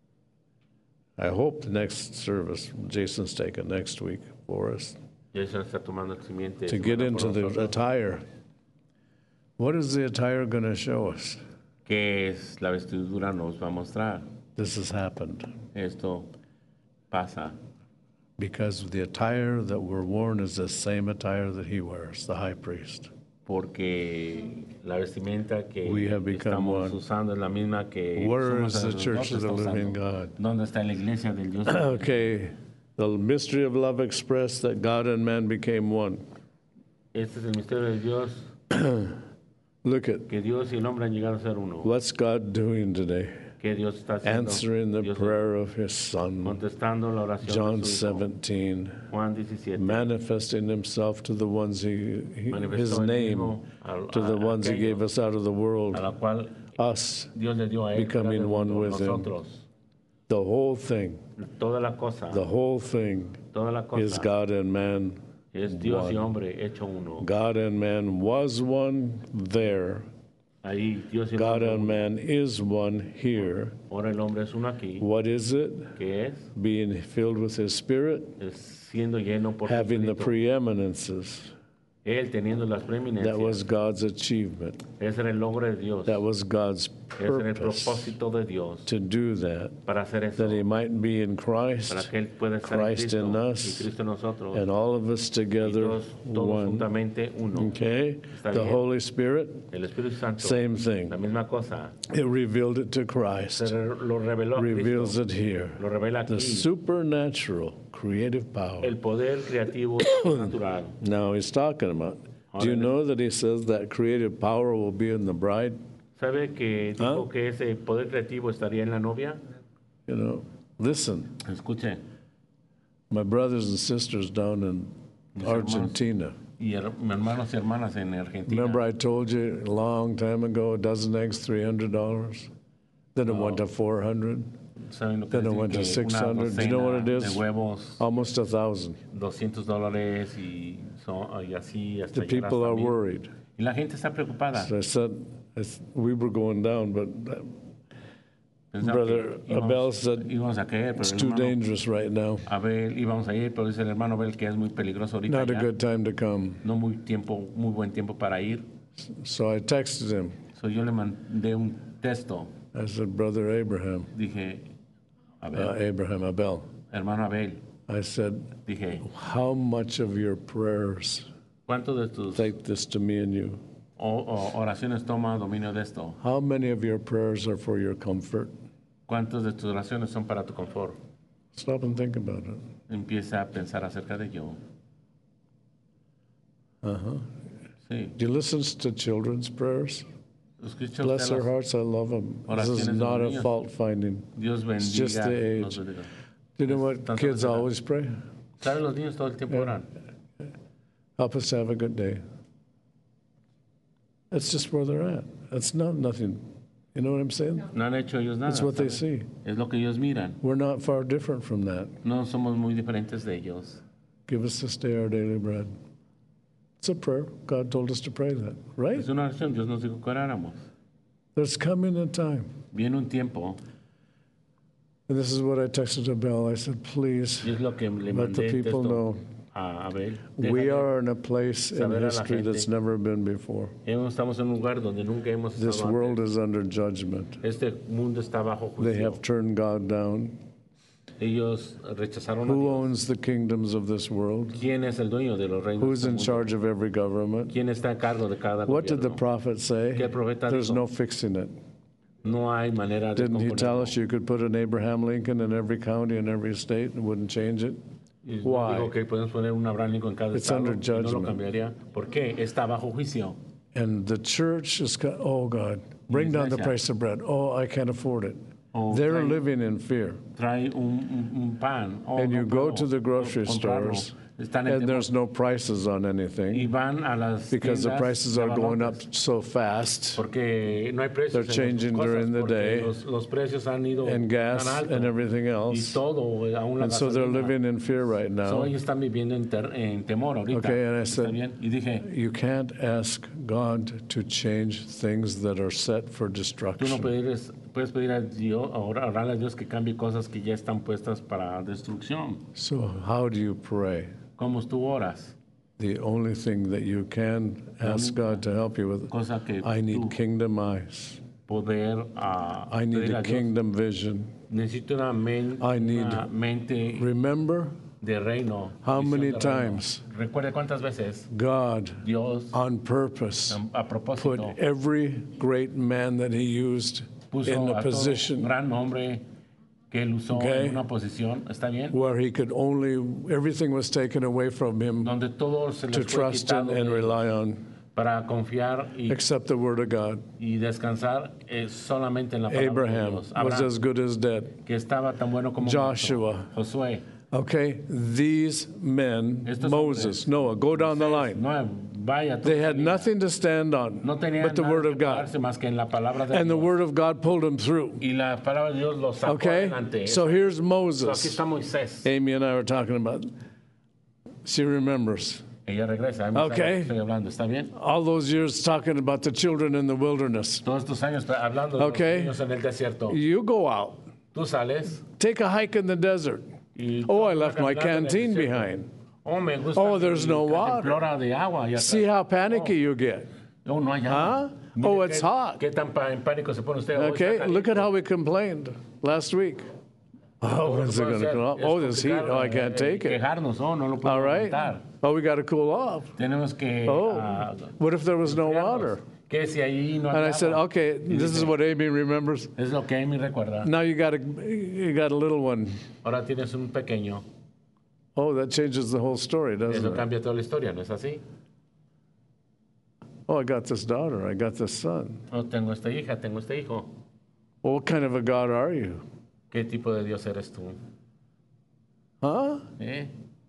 I hope the next service, Jason's taking next week for us, Jason está tomando el simiente to get into the attire. What is the attire going to show us? ¿Qué es la vestidura? Nos va a mostrar. This has happened Esto pasa because the attire that we're worn is the same attire that he wears, the high priest. porque la vestimenta que We have become estamos one. usando es la misma que Where somos is the los church of the sacerdotes living usando. God? ¿Dónde está la iglesia del Dios? Okay, the mystery of love expressed that God and man became one. Este es el misterio de Dios, Look at que Dios y el hombre han llegado a ser uno. what's God doing today? Que Dios está haciendo. Answering the Dios prayer of his Son, contestando la oración John de su Hijo. 17, Juan 17. manifesting himself to the ones his Manifestó el name Hijo a- to the a ones he aquellos gave us out of the a world, la cual us, Dios le dio a él becoming fuera del one mundo, with him. nosotros. the whole thing, Toda la cosa, the whole thing toda la is cosa God and man. es Dios y one. hombre hecho uno. God and man was one there. Ahí Dios y el God hombre and uno. man is one here. Ahora el hombre es uno aquí, What is it? que es Being filled with his spirit, siendo lleno por su having the Espíritu. preeminences. Él teniendo las That preeminencias. was God's achievement. Ese era el logro de Dios. That was God's Ese era el purpose propósito de Dios to do that. para hacer eso. That he might be in Para Christ que Él pueda estar en Christ Cristo in y us, Cristo en nosotros. and all of us Y together todos one. juntamente uno. Okay? Está The bien. Holy Spirit, El Espíritu Santo, same la thing. misma cosa. It revealed it to Se Christ, lo reveló a reveals Cristo. it here. Lo revela The aquí. supernatural creative power. El poder creativo natural. Now he's talking about. Do you know that he says that creative power will be in the bride? ¿Sabe que dijo que ese poder creativo estaría en la novia? You know, listen, Escuche. my brothers and sisters down in Argentina. Y hermanos y hermanas en Argentina. Remember I told you a long time ago, a dozen eggs, $300? Then it went to 400, ¿Saben lo que then it les went to dije? Una 600. Do you know what it docena is? de huevos, Almost 1,000. $200 y así hasta The llegar people hasta are 1000. worried. Y la gente está preocupada. So I said, we were going down, but Pensaban Brother que Abel said, íbamos a caer, pero it's el too hermano dangerous right now. Abel íbamos a ir, pero dice el hermano Abel que es muy peligroso ahorita. Not a ya. good time to come. No muy buen tiempo para ir. So I texted him. So yo le mandé un texto. I said, Brother Abraham, Dije, Abel, Abel. hermano Abel, I said, dije, how much of your prayers ¿cuántos de tus take this to me and you? oraciones toma dominio de esto? How many of your prayers are for your comfort? ¿Cuántas de tus oraciones son para tu confort? Stop and think about it. Empieza a pensar acerca de ello. Sí. Do you listen to children's prayers? Escucha Bless usted their las hearts, I love them. This is oraciones de not los a niños. fault finding. Dios It's just bendiga. the los age. bendiga. Do you know what Tanto kids necesidad. always pray? ¿Saben? Los niños todo el tiempo oran. Help us to have a good day. That's just where they're at. That's not nothing. You know what I'm saying? No han hecho ellos nada. That's what they ¿saben? see. Es lo que ellos miran. We're not far different from that. No somos muy diferentes de ellos. Give us this day our daily bread. It's a prayer. God told us to pray that, right? Es una oración. Dios nos dijo que oráramos. There's coming a time. Viene un tiempo, And this is what I texted to Bell. I said, please y es lo que le let the mandé people texto know a Abel. we Déjale are in a place in saber a la history gente. that's never been before. Estamos en un lugar donde nunca hemos This estado world antes. is under judgment. Este mundo está bajo They juicio. have turned God down. Ellos rechazaron a Who Dios. owns the kingdoms of this world? ¿Quién es el dueño de los reinos? Who's de in este mundo? charge of every government? ¿Quién está a cargo de cada What did the gobierno? prophet say? ¿Qué el profeta There's dijo? no fixing it. No hay manera de Didn't he tell componerlo. us you could put an Abraham Lincoln in every county and every state and wouldn't change it? Y nos Why? dijo que podemos poner un Abraham Lincoln en cada It's estado under y no lo judgment. cambiaría. ¿Por qué? Está bajo juicio. And the church is, oh God, bring down the Iglesia. price of bread. Oh, I can't afford it. Oh, They're trae- living in fear. Trae un pan. Oh, And no you go puedo to the grocery comprarlo. stores, Están en and temor. there's no prices on Y anything van a las because the tiendas prices de are going up abarrotes, so fast, porque no hay precios They're en sus changing cosas, during the porque day, los precios han ido and gas tan alto, and everything y else. todo, aún la And so they're gasolina. living in fear right So, now. ellos están viviendo en temor ahorita. Okay, and I ¿Está said, bien? Y dije, you can't ask God to change things that are set for tú no destruction. puedes pedir a Dios, orarle a Dios que cambie cosas que ya están puestas para destrucción. So how do you pray? ¿Cómo tú oras? The only thing that you can ask God to help you with, Cosa que I need tú kingdom eyes. poder I need pedir a a Dios. kingdom vision. Necesito una, I need- una mente Remember de reino. how visión many de reino. times Recuerde cuántas veces God, Dios on purpose, a put propósito every great man that he used puso in a a todo position gran hombre que él usó Okay. en una posición, ¿está bien? where he could only, everything was taken away from him Donde todo se to les fue trust in quitado and de- rely on, para confiar except the word of God. y descansar solamente en la palabra de Abraham Dios. was Abraham, as good as dead. que estaba tan bueno como Joshua. muerto. Josué. Okay, these men, Estos Moses, hombres. Noah, go down the line. No, vaya, They had todo- nothing to stand on no tenían but the nada word que of God. pararse más que en la palabra de And the Dios. word of God pulled them through. Y la palabra de Dios los sacó Okay? adelante. So here's So aquí Moses. está Moisés. Amy and I were talking about. She remembers Ella regresa. Okay. Estoy hablando, ¿está bien? all those years talking about the children in the wilderness. Todos estos años hablando de Okay. los niños en el desierto. You go out, Tú sales take a hike in the desert. y... Oh, I tú left my caminas en el canteen desierto. behind. Oh, me gusta. Oh, there's no que water. temblora de agua. Y See how panicky you get. Oh, no hay agua. Huh? Mire Oh, it's hot. ¿Qué tan en pánico se pone usted? Oh, está Okay, look at caliente. how we complained last week. Oh, when's it going to come up? Es Oh, this heat. complicado, Oh, I can't take it. Quejarnos, oh, no lo puedo All right. aguantar. Oh, we got to cool off. Tenemos que... Oh, what if there was no enfriarnos. water? Que si ahí no hay And I agua. said, okay, this is what Amy remembers. Es lo que Amy recuerda. Now you got a little one. Ahora tienes un pequeño. Oh, that changes the whole story, doesn't Eso it? cambia toda la historia, ¿no es así? Oh, I got this daughter. I got this son. No, tengo esta hija, tengo este hijo. Well, what kind of a God are you? ¿Qué tipo de Dios eres tú? Huh? ¿Eh?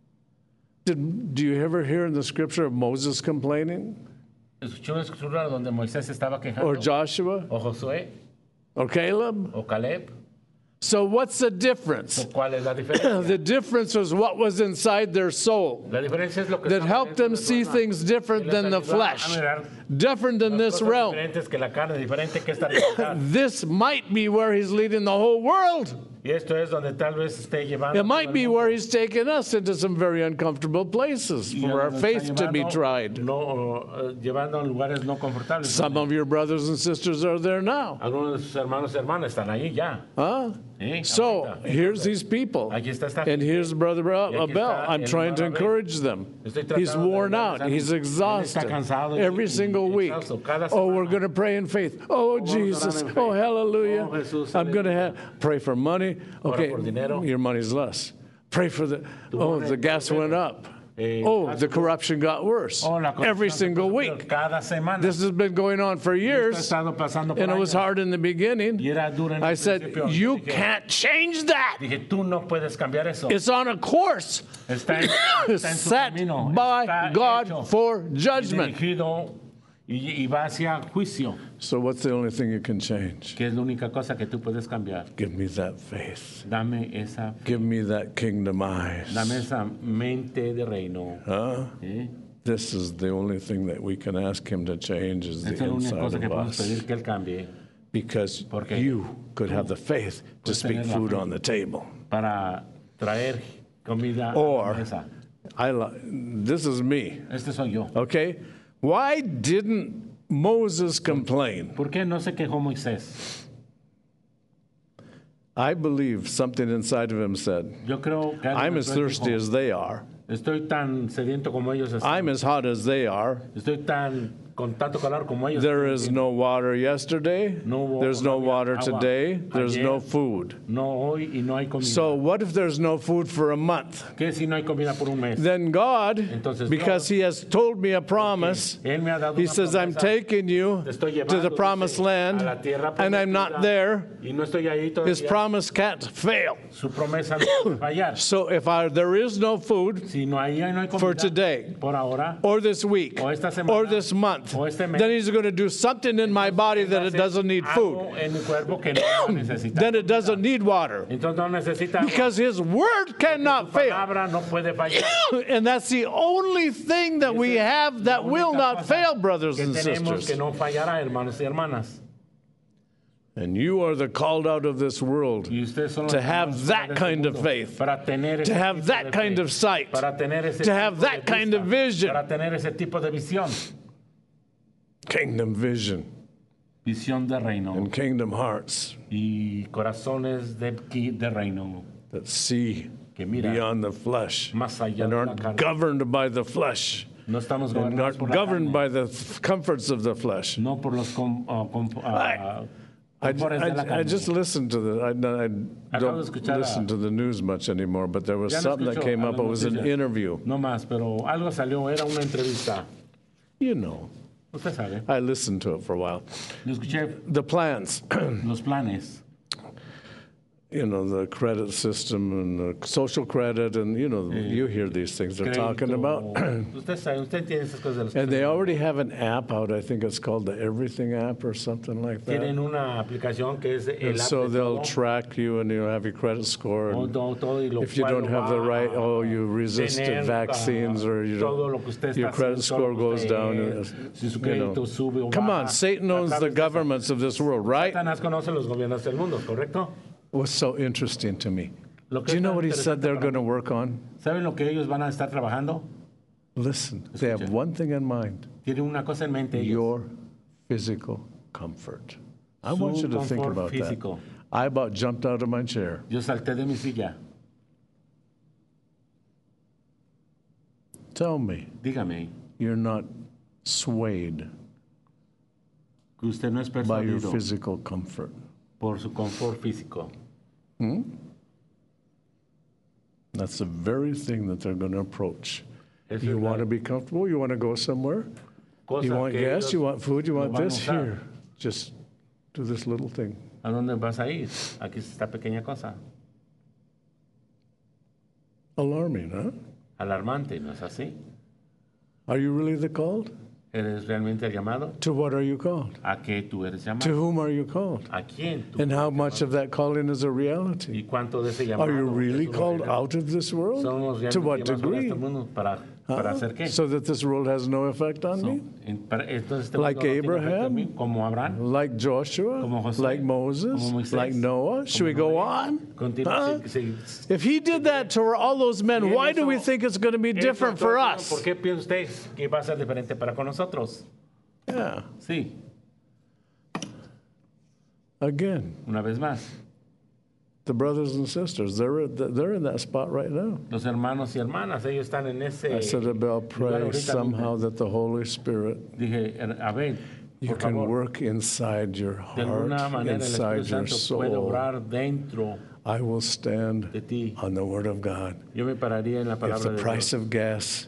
Do you ever hear in the scripture of Moses complaining? Escuché una escritura donde Moisés estaba quejando. Or Joshua? O Josué. Or Caleb? O Caleb. So what's the difference? ¿Cuál es la diferencia? The difference was what was inside their soul La diferencia es lo que that estaba helped dentro them de su see alma, things different que les than the ayudaba a flesh, mirar different than las this cosas realm. diferentes que la carne, diferente que esta realidad. This might be where he's leading the whole world. Y esto es donde tal vez esté llevando. It might be where he's taking us into some very uncomfortable places for our faith to be tried. Llevando a lugares no confortables. Some of your brothers and sisters are there now. Algunos de sus hermanos y hermanas están ahí ya. Huh? So here's these people, and here's Brother Abel. I'm trying to encourage them. He's worn out. He's exhausted every single week. Oh, we're going to pray in faith. Oh, Jesus. Oh, hallelujah. I'm going to pray for money. Okay, your money's less. Pray for the gas went up. Oh, the corruption got worse every single week. This has been going on for years, and it was hard in the beginning. I said, you can't change that. It's on a course set by God for judgment. So what's the only thing you can change? ¿Qué es la única cosa que tú puedes cambiar? Give me that faith. Dame esa fe. Give me that kingdom eyes. Dame esa mente de reino. This is the only thing that we can ask him to change is the inside of us. Because you could have the faith to speak food on the table. Para traer comida or, a la mesa. This is me. Este soy yo. Okay? Why didn't Moses complain? ¿Por qué no se quejó Moisés? I believe something inside of him said, Yo creo que I'm as thirsty as they are. Estoy tan sediento como ellos están. I'm as hot as they are. Estoy tan con tanto calor como ellos. There is no water yesterday. There's no water today. There's no food. No hoy y no hay comida. So what if there's no food for a month? ¿Qué si no hay comida por un mes? Then God, because He has told me a promise, He says, I'm taking you to the promised land, and I'm not there. His promise can't fail. Su promesa no puede fallar. So if there is no food for today, or this week, or this month, then He's going to do something in my body that it doesn't need food. Then it doesn't need water. Because His word cannot fail. And that's the only thing that we have that will not fail, brothers and sisters. And you are the called out of this world to have that kind of faith, to have that kind of sight, to have that kind of vision. Kingdom vision. Visión de reino. And kingdom hearts. Y corazones de reino. That see beyond the flesh and aren't governed by the flesh. No estamos and aren't governed by the comforts of the flesh. No por los I just listened to the. I don't listen to the news much anymore, but there was something that came up. It was an interview. No más, pero algo salió. Era una entrevista. You know. Usted sabe. I listened to it for a while. The plans. Los planes. You know, the credit system and the social credit, and you hear these things they're talking about. And they already have an app out. I think it's called the Everything app or something like that. Tienen una aplicación que es el app. So they'll track you, and you'll have your credit score. And if you don't have the right, you resisted vaccines, or your credit score goes down. Come on, Satan owns the governments of this world, right? Was so interesting to me. Do you know what he said they're going to work on? ¿Saben lo que ellos van a estar trabajando? Listen, they have one thing in mind. Tienen una cosa en mente ellos. Your physical comfort. I want you to think about that. I about jumped out of my chair. Yo salté de mi silla. Tell me. Dígame. You're not swayed que usted no es persuadido by your physical comfort. Por su confort físico. That's the very thing that they're going to approach. You want to be comfortable? You want to go somewhere? You want gas? You want food? You want this? Here. Just do this little thing. ¿A dónde vas a ir? Aquí es esta pequeña cosa. Alarming, huh? Alarmante, ¿no es así? Are you really the called? ¿Eres realmente el llamado? To what are you called? ¿A qué tú eres llamado? To whom are you called? ¿A quién tú And how much of that calling is a reality? ¿Y cuánto de ese llamado are you really called out of this world? To what degree? ¿Para hacer qué? So that this world has no effect on me? Like Abraham? Como Abraham? Like Joshua? Como José? Like Moses? Like Noah? Should we go on? If he did that to all those men, why do we think it's going to be different for us? ¿Por qué piensa usted que va a ser diferente para con nosotros? Yeah. Sí. Again. Una vez más. The brothers and sisters, they're in that spot right now. Los hermanos y hermanas, ellos están en ese. I said, Abel, pray somehow that the Holy Spirit, Dije, Abel, you can work inside your heart, inside your soul. I will stand on the Word of God. If the price of gas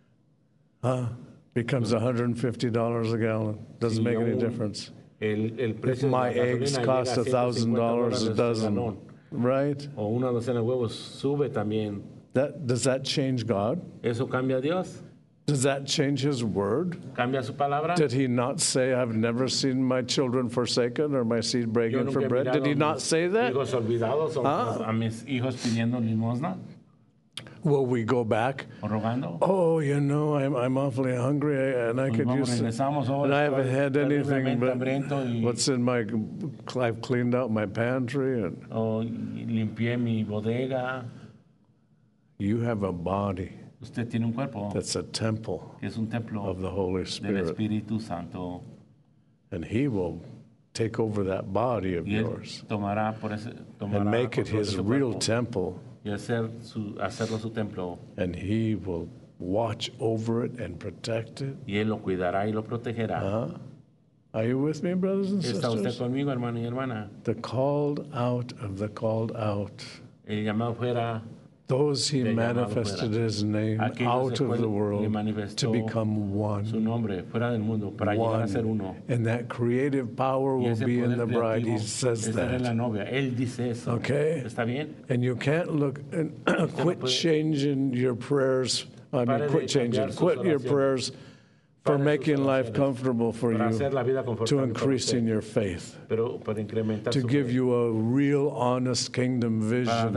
becomes $150 a gallon, doesn't make any difference. If my eggs cost $1,000 a dozen, right? O una docena de huevos sube también. Does that change God? Eso cambia a Dios. Does that change His word? Cambia su palabra. Did He not say, I've never seen my children forsaken or my seed begging for bread? Did He not say that? Hijos olvidados a mis hijos pidiendo limosna. Will we go back? Rogando. Oh, you know, I'm awfully hungry and I could use it. And I haven't had anything but what's in my, I've cleaned out my pantry. And limpié mi bodega. You have a body. Usted tiene un cuerpo. That's a temple que es un templo of the Holy Spirit. Del Espíritu Santo. And He will take over that body of yours and make it His real temple. Y hacerlo su templo. And He will watch over it and protect it. Y Él lo cuidará y lo protegerá. Are you with me, brothers and sisters? ¿Está usted conmigo, hermano y hermana? The called out of the called out. El llamado fuera. Those He manifested His name out of the world to become one. Su nombre fuera del mundo para llegar a ser uno. And that creative power will be in the bride. He says that. La novia. Él dice eso. Okay. ¿Está bien? And you can't look and quit changing your prayers. Quit your prayers for making life comfortable for you, to increasing your faith, to give you a real honest kingdom vision,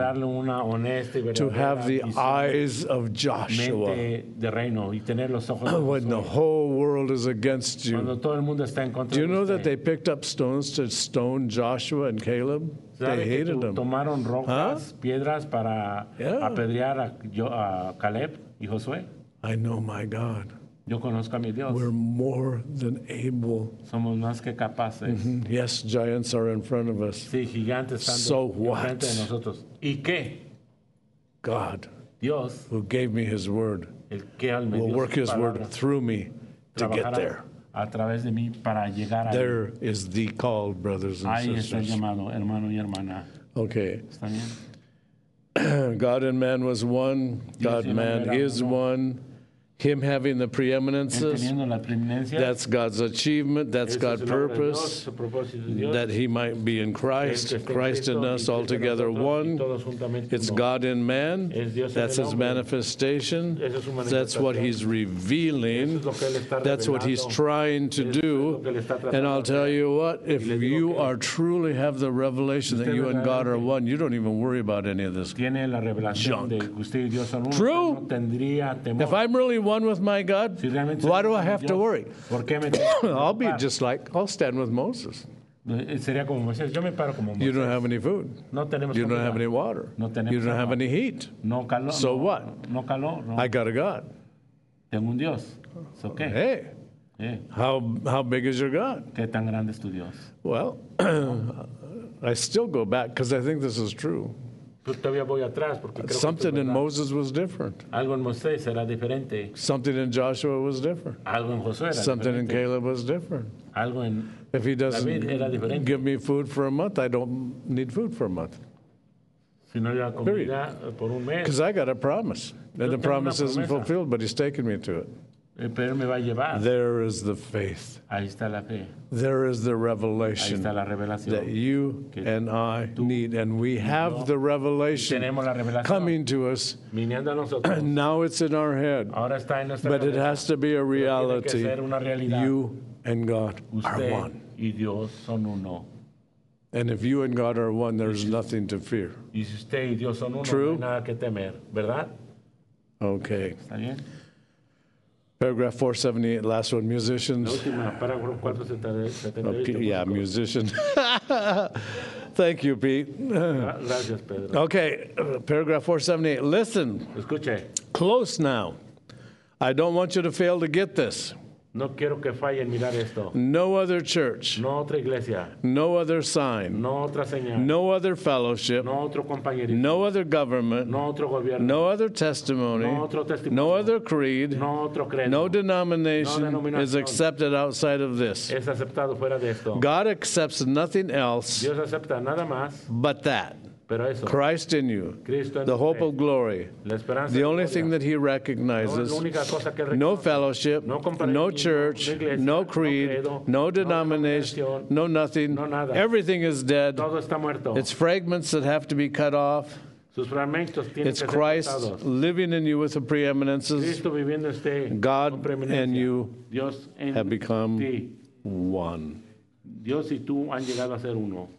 to have the eyes of Joshua when the whole world is against you. Do you know that they picked up stones to stone Joshua and Caleb? They hated them. Tomaron rocas, piedras para apedrear a Caleb y Josué. I know my God. Yo conozco a mi Dios. We're more than able. Somos más que capaces. Yes, giants are in front of us. Sí, gigantes están enfrente de nosotros. ¿Y qué? God, Dios, who gave me His word, will work His word through me to get there. A través de mí para llegar there is the called, brothers and sisters. Ahí está el llamado, hermano y hermana. Okay. ¿Está bien? God and man was one. God and man is one. Him having the preeminences, that's God's achievement, that's God's purpose, that He might be in Christ, Christ in us, altogether one. It's God in man, that's His manifestation, that's what He's revealing, that's what He's trying to do. And I'll tell you what, if you are truly have the revelation that you and God are one, you don't even worry about any of this junk. True? If I'm really one with my God, why do I have to worry? I'll be just like, I'll stand with Moses. You don't have any food. You don't have any water. You don't have any heat. So what? I got a God. Hey, how big is your God? Well, I still go back because I think this is true. Something in Moses was different. Algo en Moisés era diferente. Something in Joshua was different. Algo en Josué era Something diferente. in Caleb was different. Algo en If He doesn't David era diferente. give me food for a month, I don't need food for a month. Si no había comida por un mes. Because I got a promise. And the promise isn't fulfilled, but He's taken me to it. Pero me va a llevar. There is the faith. Ahí está la fe. There is the revelation Ahí está la revelación that you and I need. And we have the revelation coming to us. Now it's in our head. But it has to be a reality. You and God are one. Y Dios son uno. And if you and God are one, there's nothing to fear. Y si usted y Dios son uno, True? no hay nada que temer, ¿verdad? Okay. ¿Está bien? Paragraph 478, last one, musicians. Okay, yeah, musician. Thank you, Pete. Gracias, Pedro. Okay, paragraph 478. Listen. Escuche. Close now. I don't want you to fail to get this. No quiero que falle en mirar esto. No other church. No otra iglesia. No other sign. No otra señal. No other fellowship. No otro compañerismo. No other government. No otro gobierno. No other testimony. No otro testimonio. No other creed. No otro credo. No denomination No denominación. is accepted outside of this. Es aceptado fuera de esto. God accepts nothing else Dios acepta nada más, but that. pero eso. Christ in you, Cristo en the hope usted. of glory. La esperanza The de only gloria. thing that he recognizes, La única cosa que él no reconoce. fellowship, No no compañerismo, church, no iglesia, no no creed, credo, no no denomination, denominación, no nothing. no nada. Everything is dead. Todo está muerto. It's fragments that have to be cut off. Sus fragmentos tienen It's que ser Christ cortados. living in you with the preeminences. Cristo viviendo este God con preeminencia. and you Dios en have become ti. one. Dios y tú han llegado a ser uno.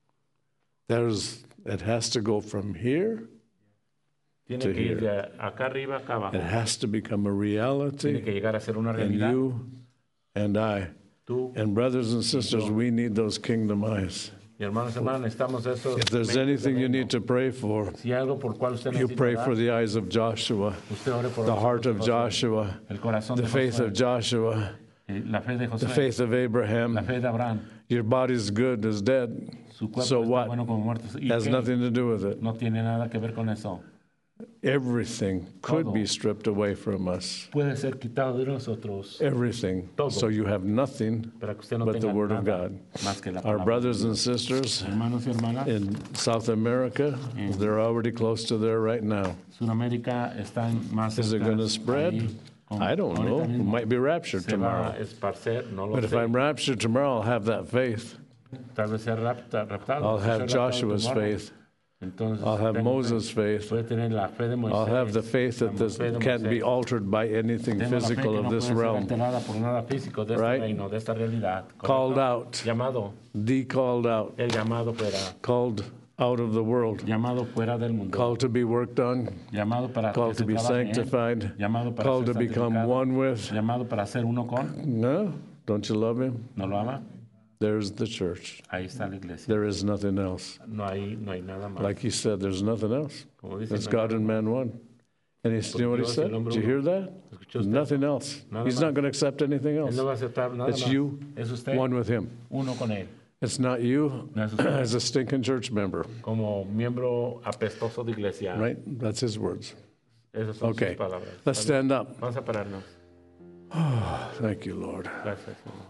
It has to go from here. Tiene To que ir here. de acá arriba, acá abajo. It has to become a Tiene reality. que llegar a ser una And realidad. you and I Tú, and brothers and sisters, we need those kingdom eyes. mi hermanos, necesitamos eso. If there's anything you need to pray for, Si hay algo por cual usted you necesita pray orar, for the eyes of Joshua, usted ore por the los heart ojos of de Josué, Joshua, el corazón the de faith Josué, of Joshua, la fe de the Josué, faith of la Abraham. fe de Abraham. Your body's good is dead. Su cuerpo So está what? bueno como muerto. ¿Y Has qué? nothing to do with it. No tiene nada que ver con eso. Everything could Todo. be stripped away from us. Puede ser quitado de nosotros Everything. Todo. So you have nothing para que usted no but the tenga Word of nada God. más que la Our palabra. brothers and sisters Hermanos y hermanas, in South America, they're already close to there right now. Sudamérica están más Is it cerca going to spread? ahí con- I don't know. ahorita We mismo. might be raptured Se va tomorrow. a esparcer, no lo But if sé. I'm raptured tomorrow, I'll have that faith. Tal vez sea raptado. I'll ser have raptado Joshua's tomorrow. faith. Entonces, I'll have tengo Moses' faith. Puede tener la fe de Moisés. I'll have the faith that la this fe de can't be Moisés. altered by anything Tengo la fe physical que of no this puede ser realm. alterada por nada físico de este Right? reino, de esta realidad. Called ¿Correcto? out, Llamado, called out, el llamado fuera, called out of the world, llamado fuera del mundo, called to be worked on, llamado para called que se to be trabaje en él, sanctified, llamado para called ser to become santificado, one with. llamado para ser uno con, No? Don't you love him? ¿no lo ama? There's the church. Ahí está la iglesia. There is nothing else. No hay nada más. Like he said, there's nothing else. Como dice, It's no hay God and man one. And you know what he Dios y said? el hombre Did you hear that? ¿Escuchó usted? Nothing else. Nada He's más. not going to accept anything Él else. no va a aceptar nada It's más. you, Es usted one with him. uno con él. It's not you No es usted as a stinking church member, como miembro apestoso de iglesia. right? That's his words. Esas son Okay, sus palabras. let's stand up. Vamos a pararnos. Thank you, Lord. Gracias, Señor.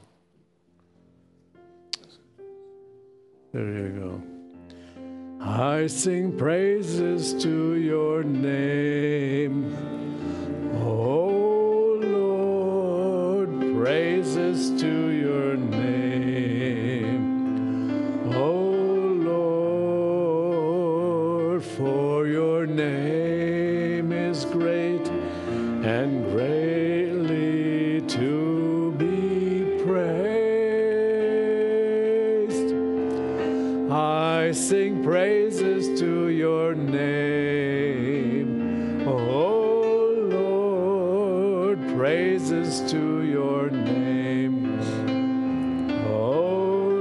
There you go. I sing praises to your name, oh Lord, praises to your name, oh Lord, for your name is great and greatly to be praised. I sing praises to your name, oh Lord, praises to your name, oh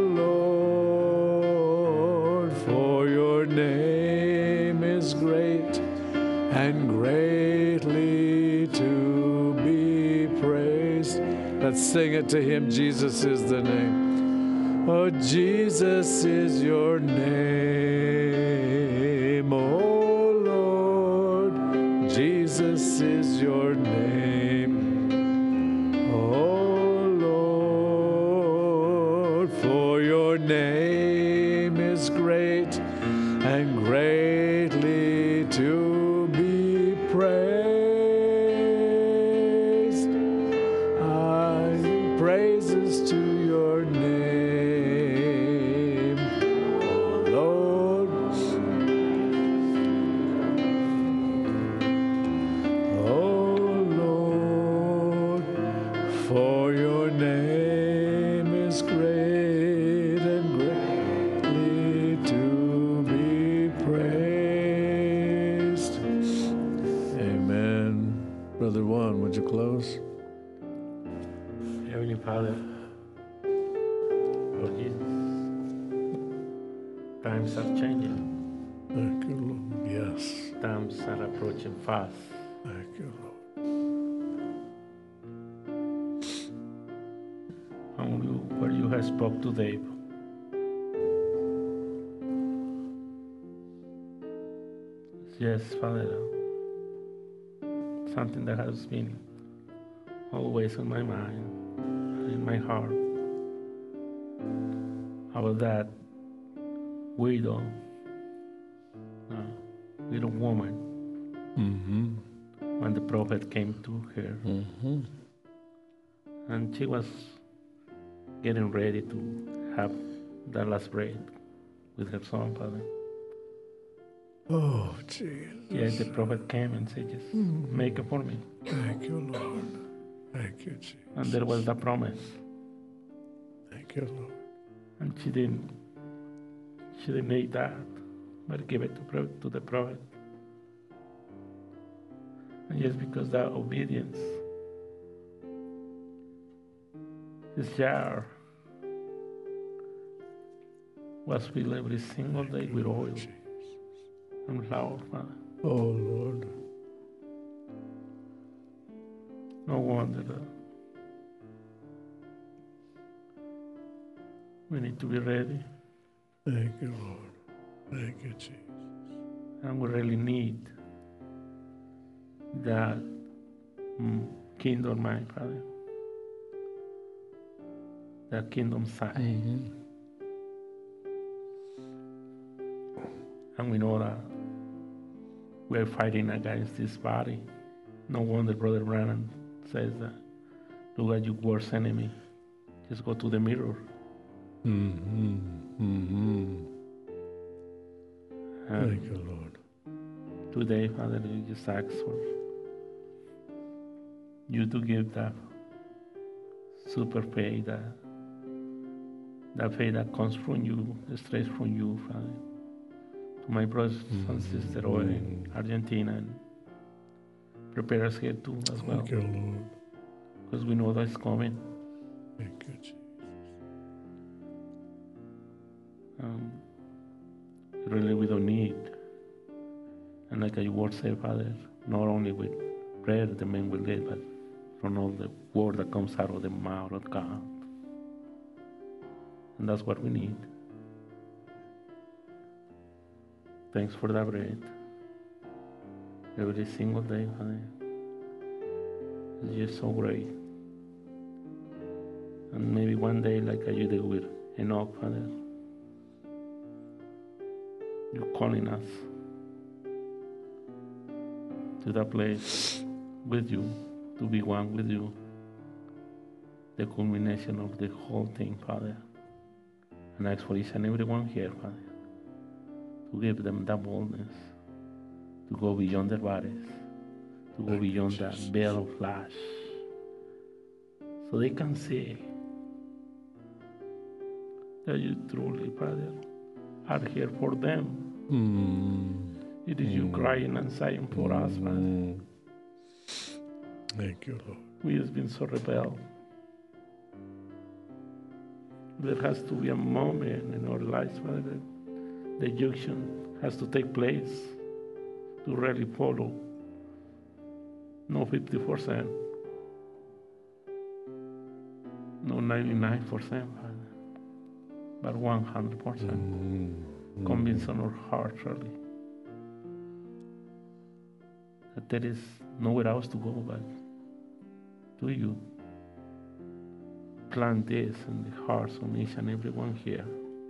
Lord, for your name is great and greatly to be praised. Let's sing it to him. Jesus is the name. Oh, Jesus is your name, oh Lord, Jesus is your name, oh Lord, for your name is great and greatly to be praised. I sing praises to your name, oh Lord. Oh Lord, for your name is great and greatly to be praised. Amen. Brother Juan, would you close? Heavenly Father, Lord Jesus, times are changing. Thank you, Lord. Yes. Times are approaching fast. Thank you, Lord. spoke to Dave. Yes, Father, something that has been always on my mind and in my heart about that widow woman when the prophet came to her. And she was getting ready to have the last breath with her son, Father. Oh, Jesus. Yes, the prophet came and said, just make it for me. Thank you, Lord. Thank you, Jesus. And there was the promise. Thank you, Lord. And she didn't need that, but gave it to the prophet. And just because that obedience, his jar was filled every single day with oil and flour, Father. Oh, Lord. No wonder that we need to be ready. Thank you, Lord. Thank you, Jesus. And we really need that kingdom mind, Father. That kingdom side. And we know that we're fighting against this body. No wonder Brother Branham says that. Look at your worst enemy. Just go to the mirror. Thank you, Lord. Today, Father, we just ask for you to give that super faith, that faith that comes from you, straight from you, Father. To my brothers and sisters over in Argentina, and prepare us here too as well. Thank you, Lord. Because we know that's coming. Thank you, Jesus. Really, we don't need. And like your word said, Father, not only with prayer the man will get, but from all the word that comes out of the mouth of God. And that's what we need. Thanks for that bread. Every single day, Father. It's just so great. And maybe one day, like you did with Enoch, Father, you're calling us to that place with you, to be one with you. The culmination of the whole thing, Father. And I ask for each and every one here, Father, to give them that boldness, to go beyond their bodies, to go beyond that veil of flesh, so they can see that you truly, Father, are here for them. It is you crying and sighing for us, Father. Thank you, Lord. We have been so rebel. There has to be a moment in our lives, Father, the junction has to take place to really follow. No 50%, no 99%, Father, but 100%. Convince on our heart, really, that there is nowhere else to go but to you. Plant this in the hearts of each and every one here.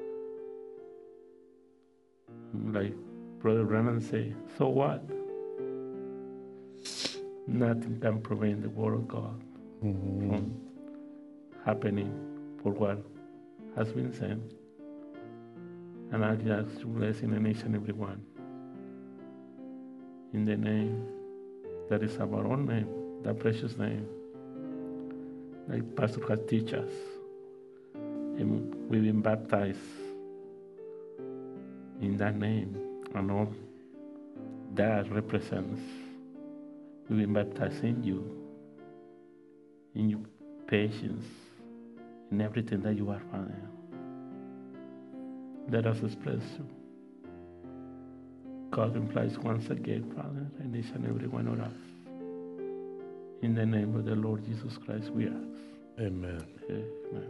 Like Brother Branham say, so what? Nothing can prevent the word of God from happening for what has been said. And I ask your blessing on each and every one. In the name that is our own name, that precious name, like Pastor has taught us. And we've been baptized in that name, and all that represents. We've been baptized in your patience, in everything that you are, Father. Let us express you. God implies once again, Father, and each and every one of us. In the name of the Lord Jesus Christ, we ask. Amen. Amen.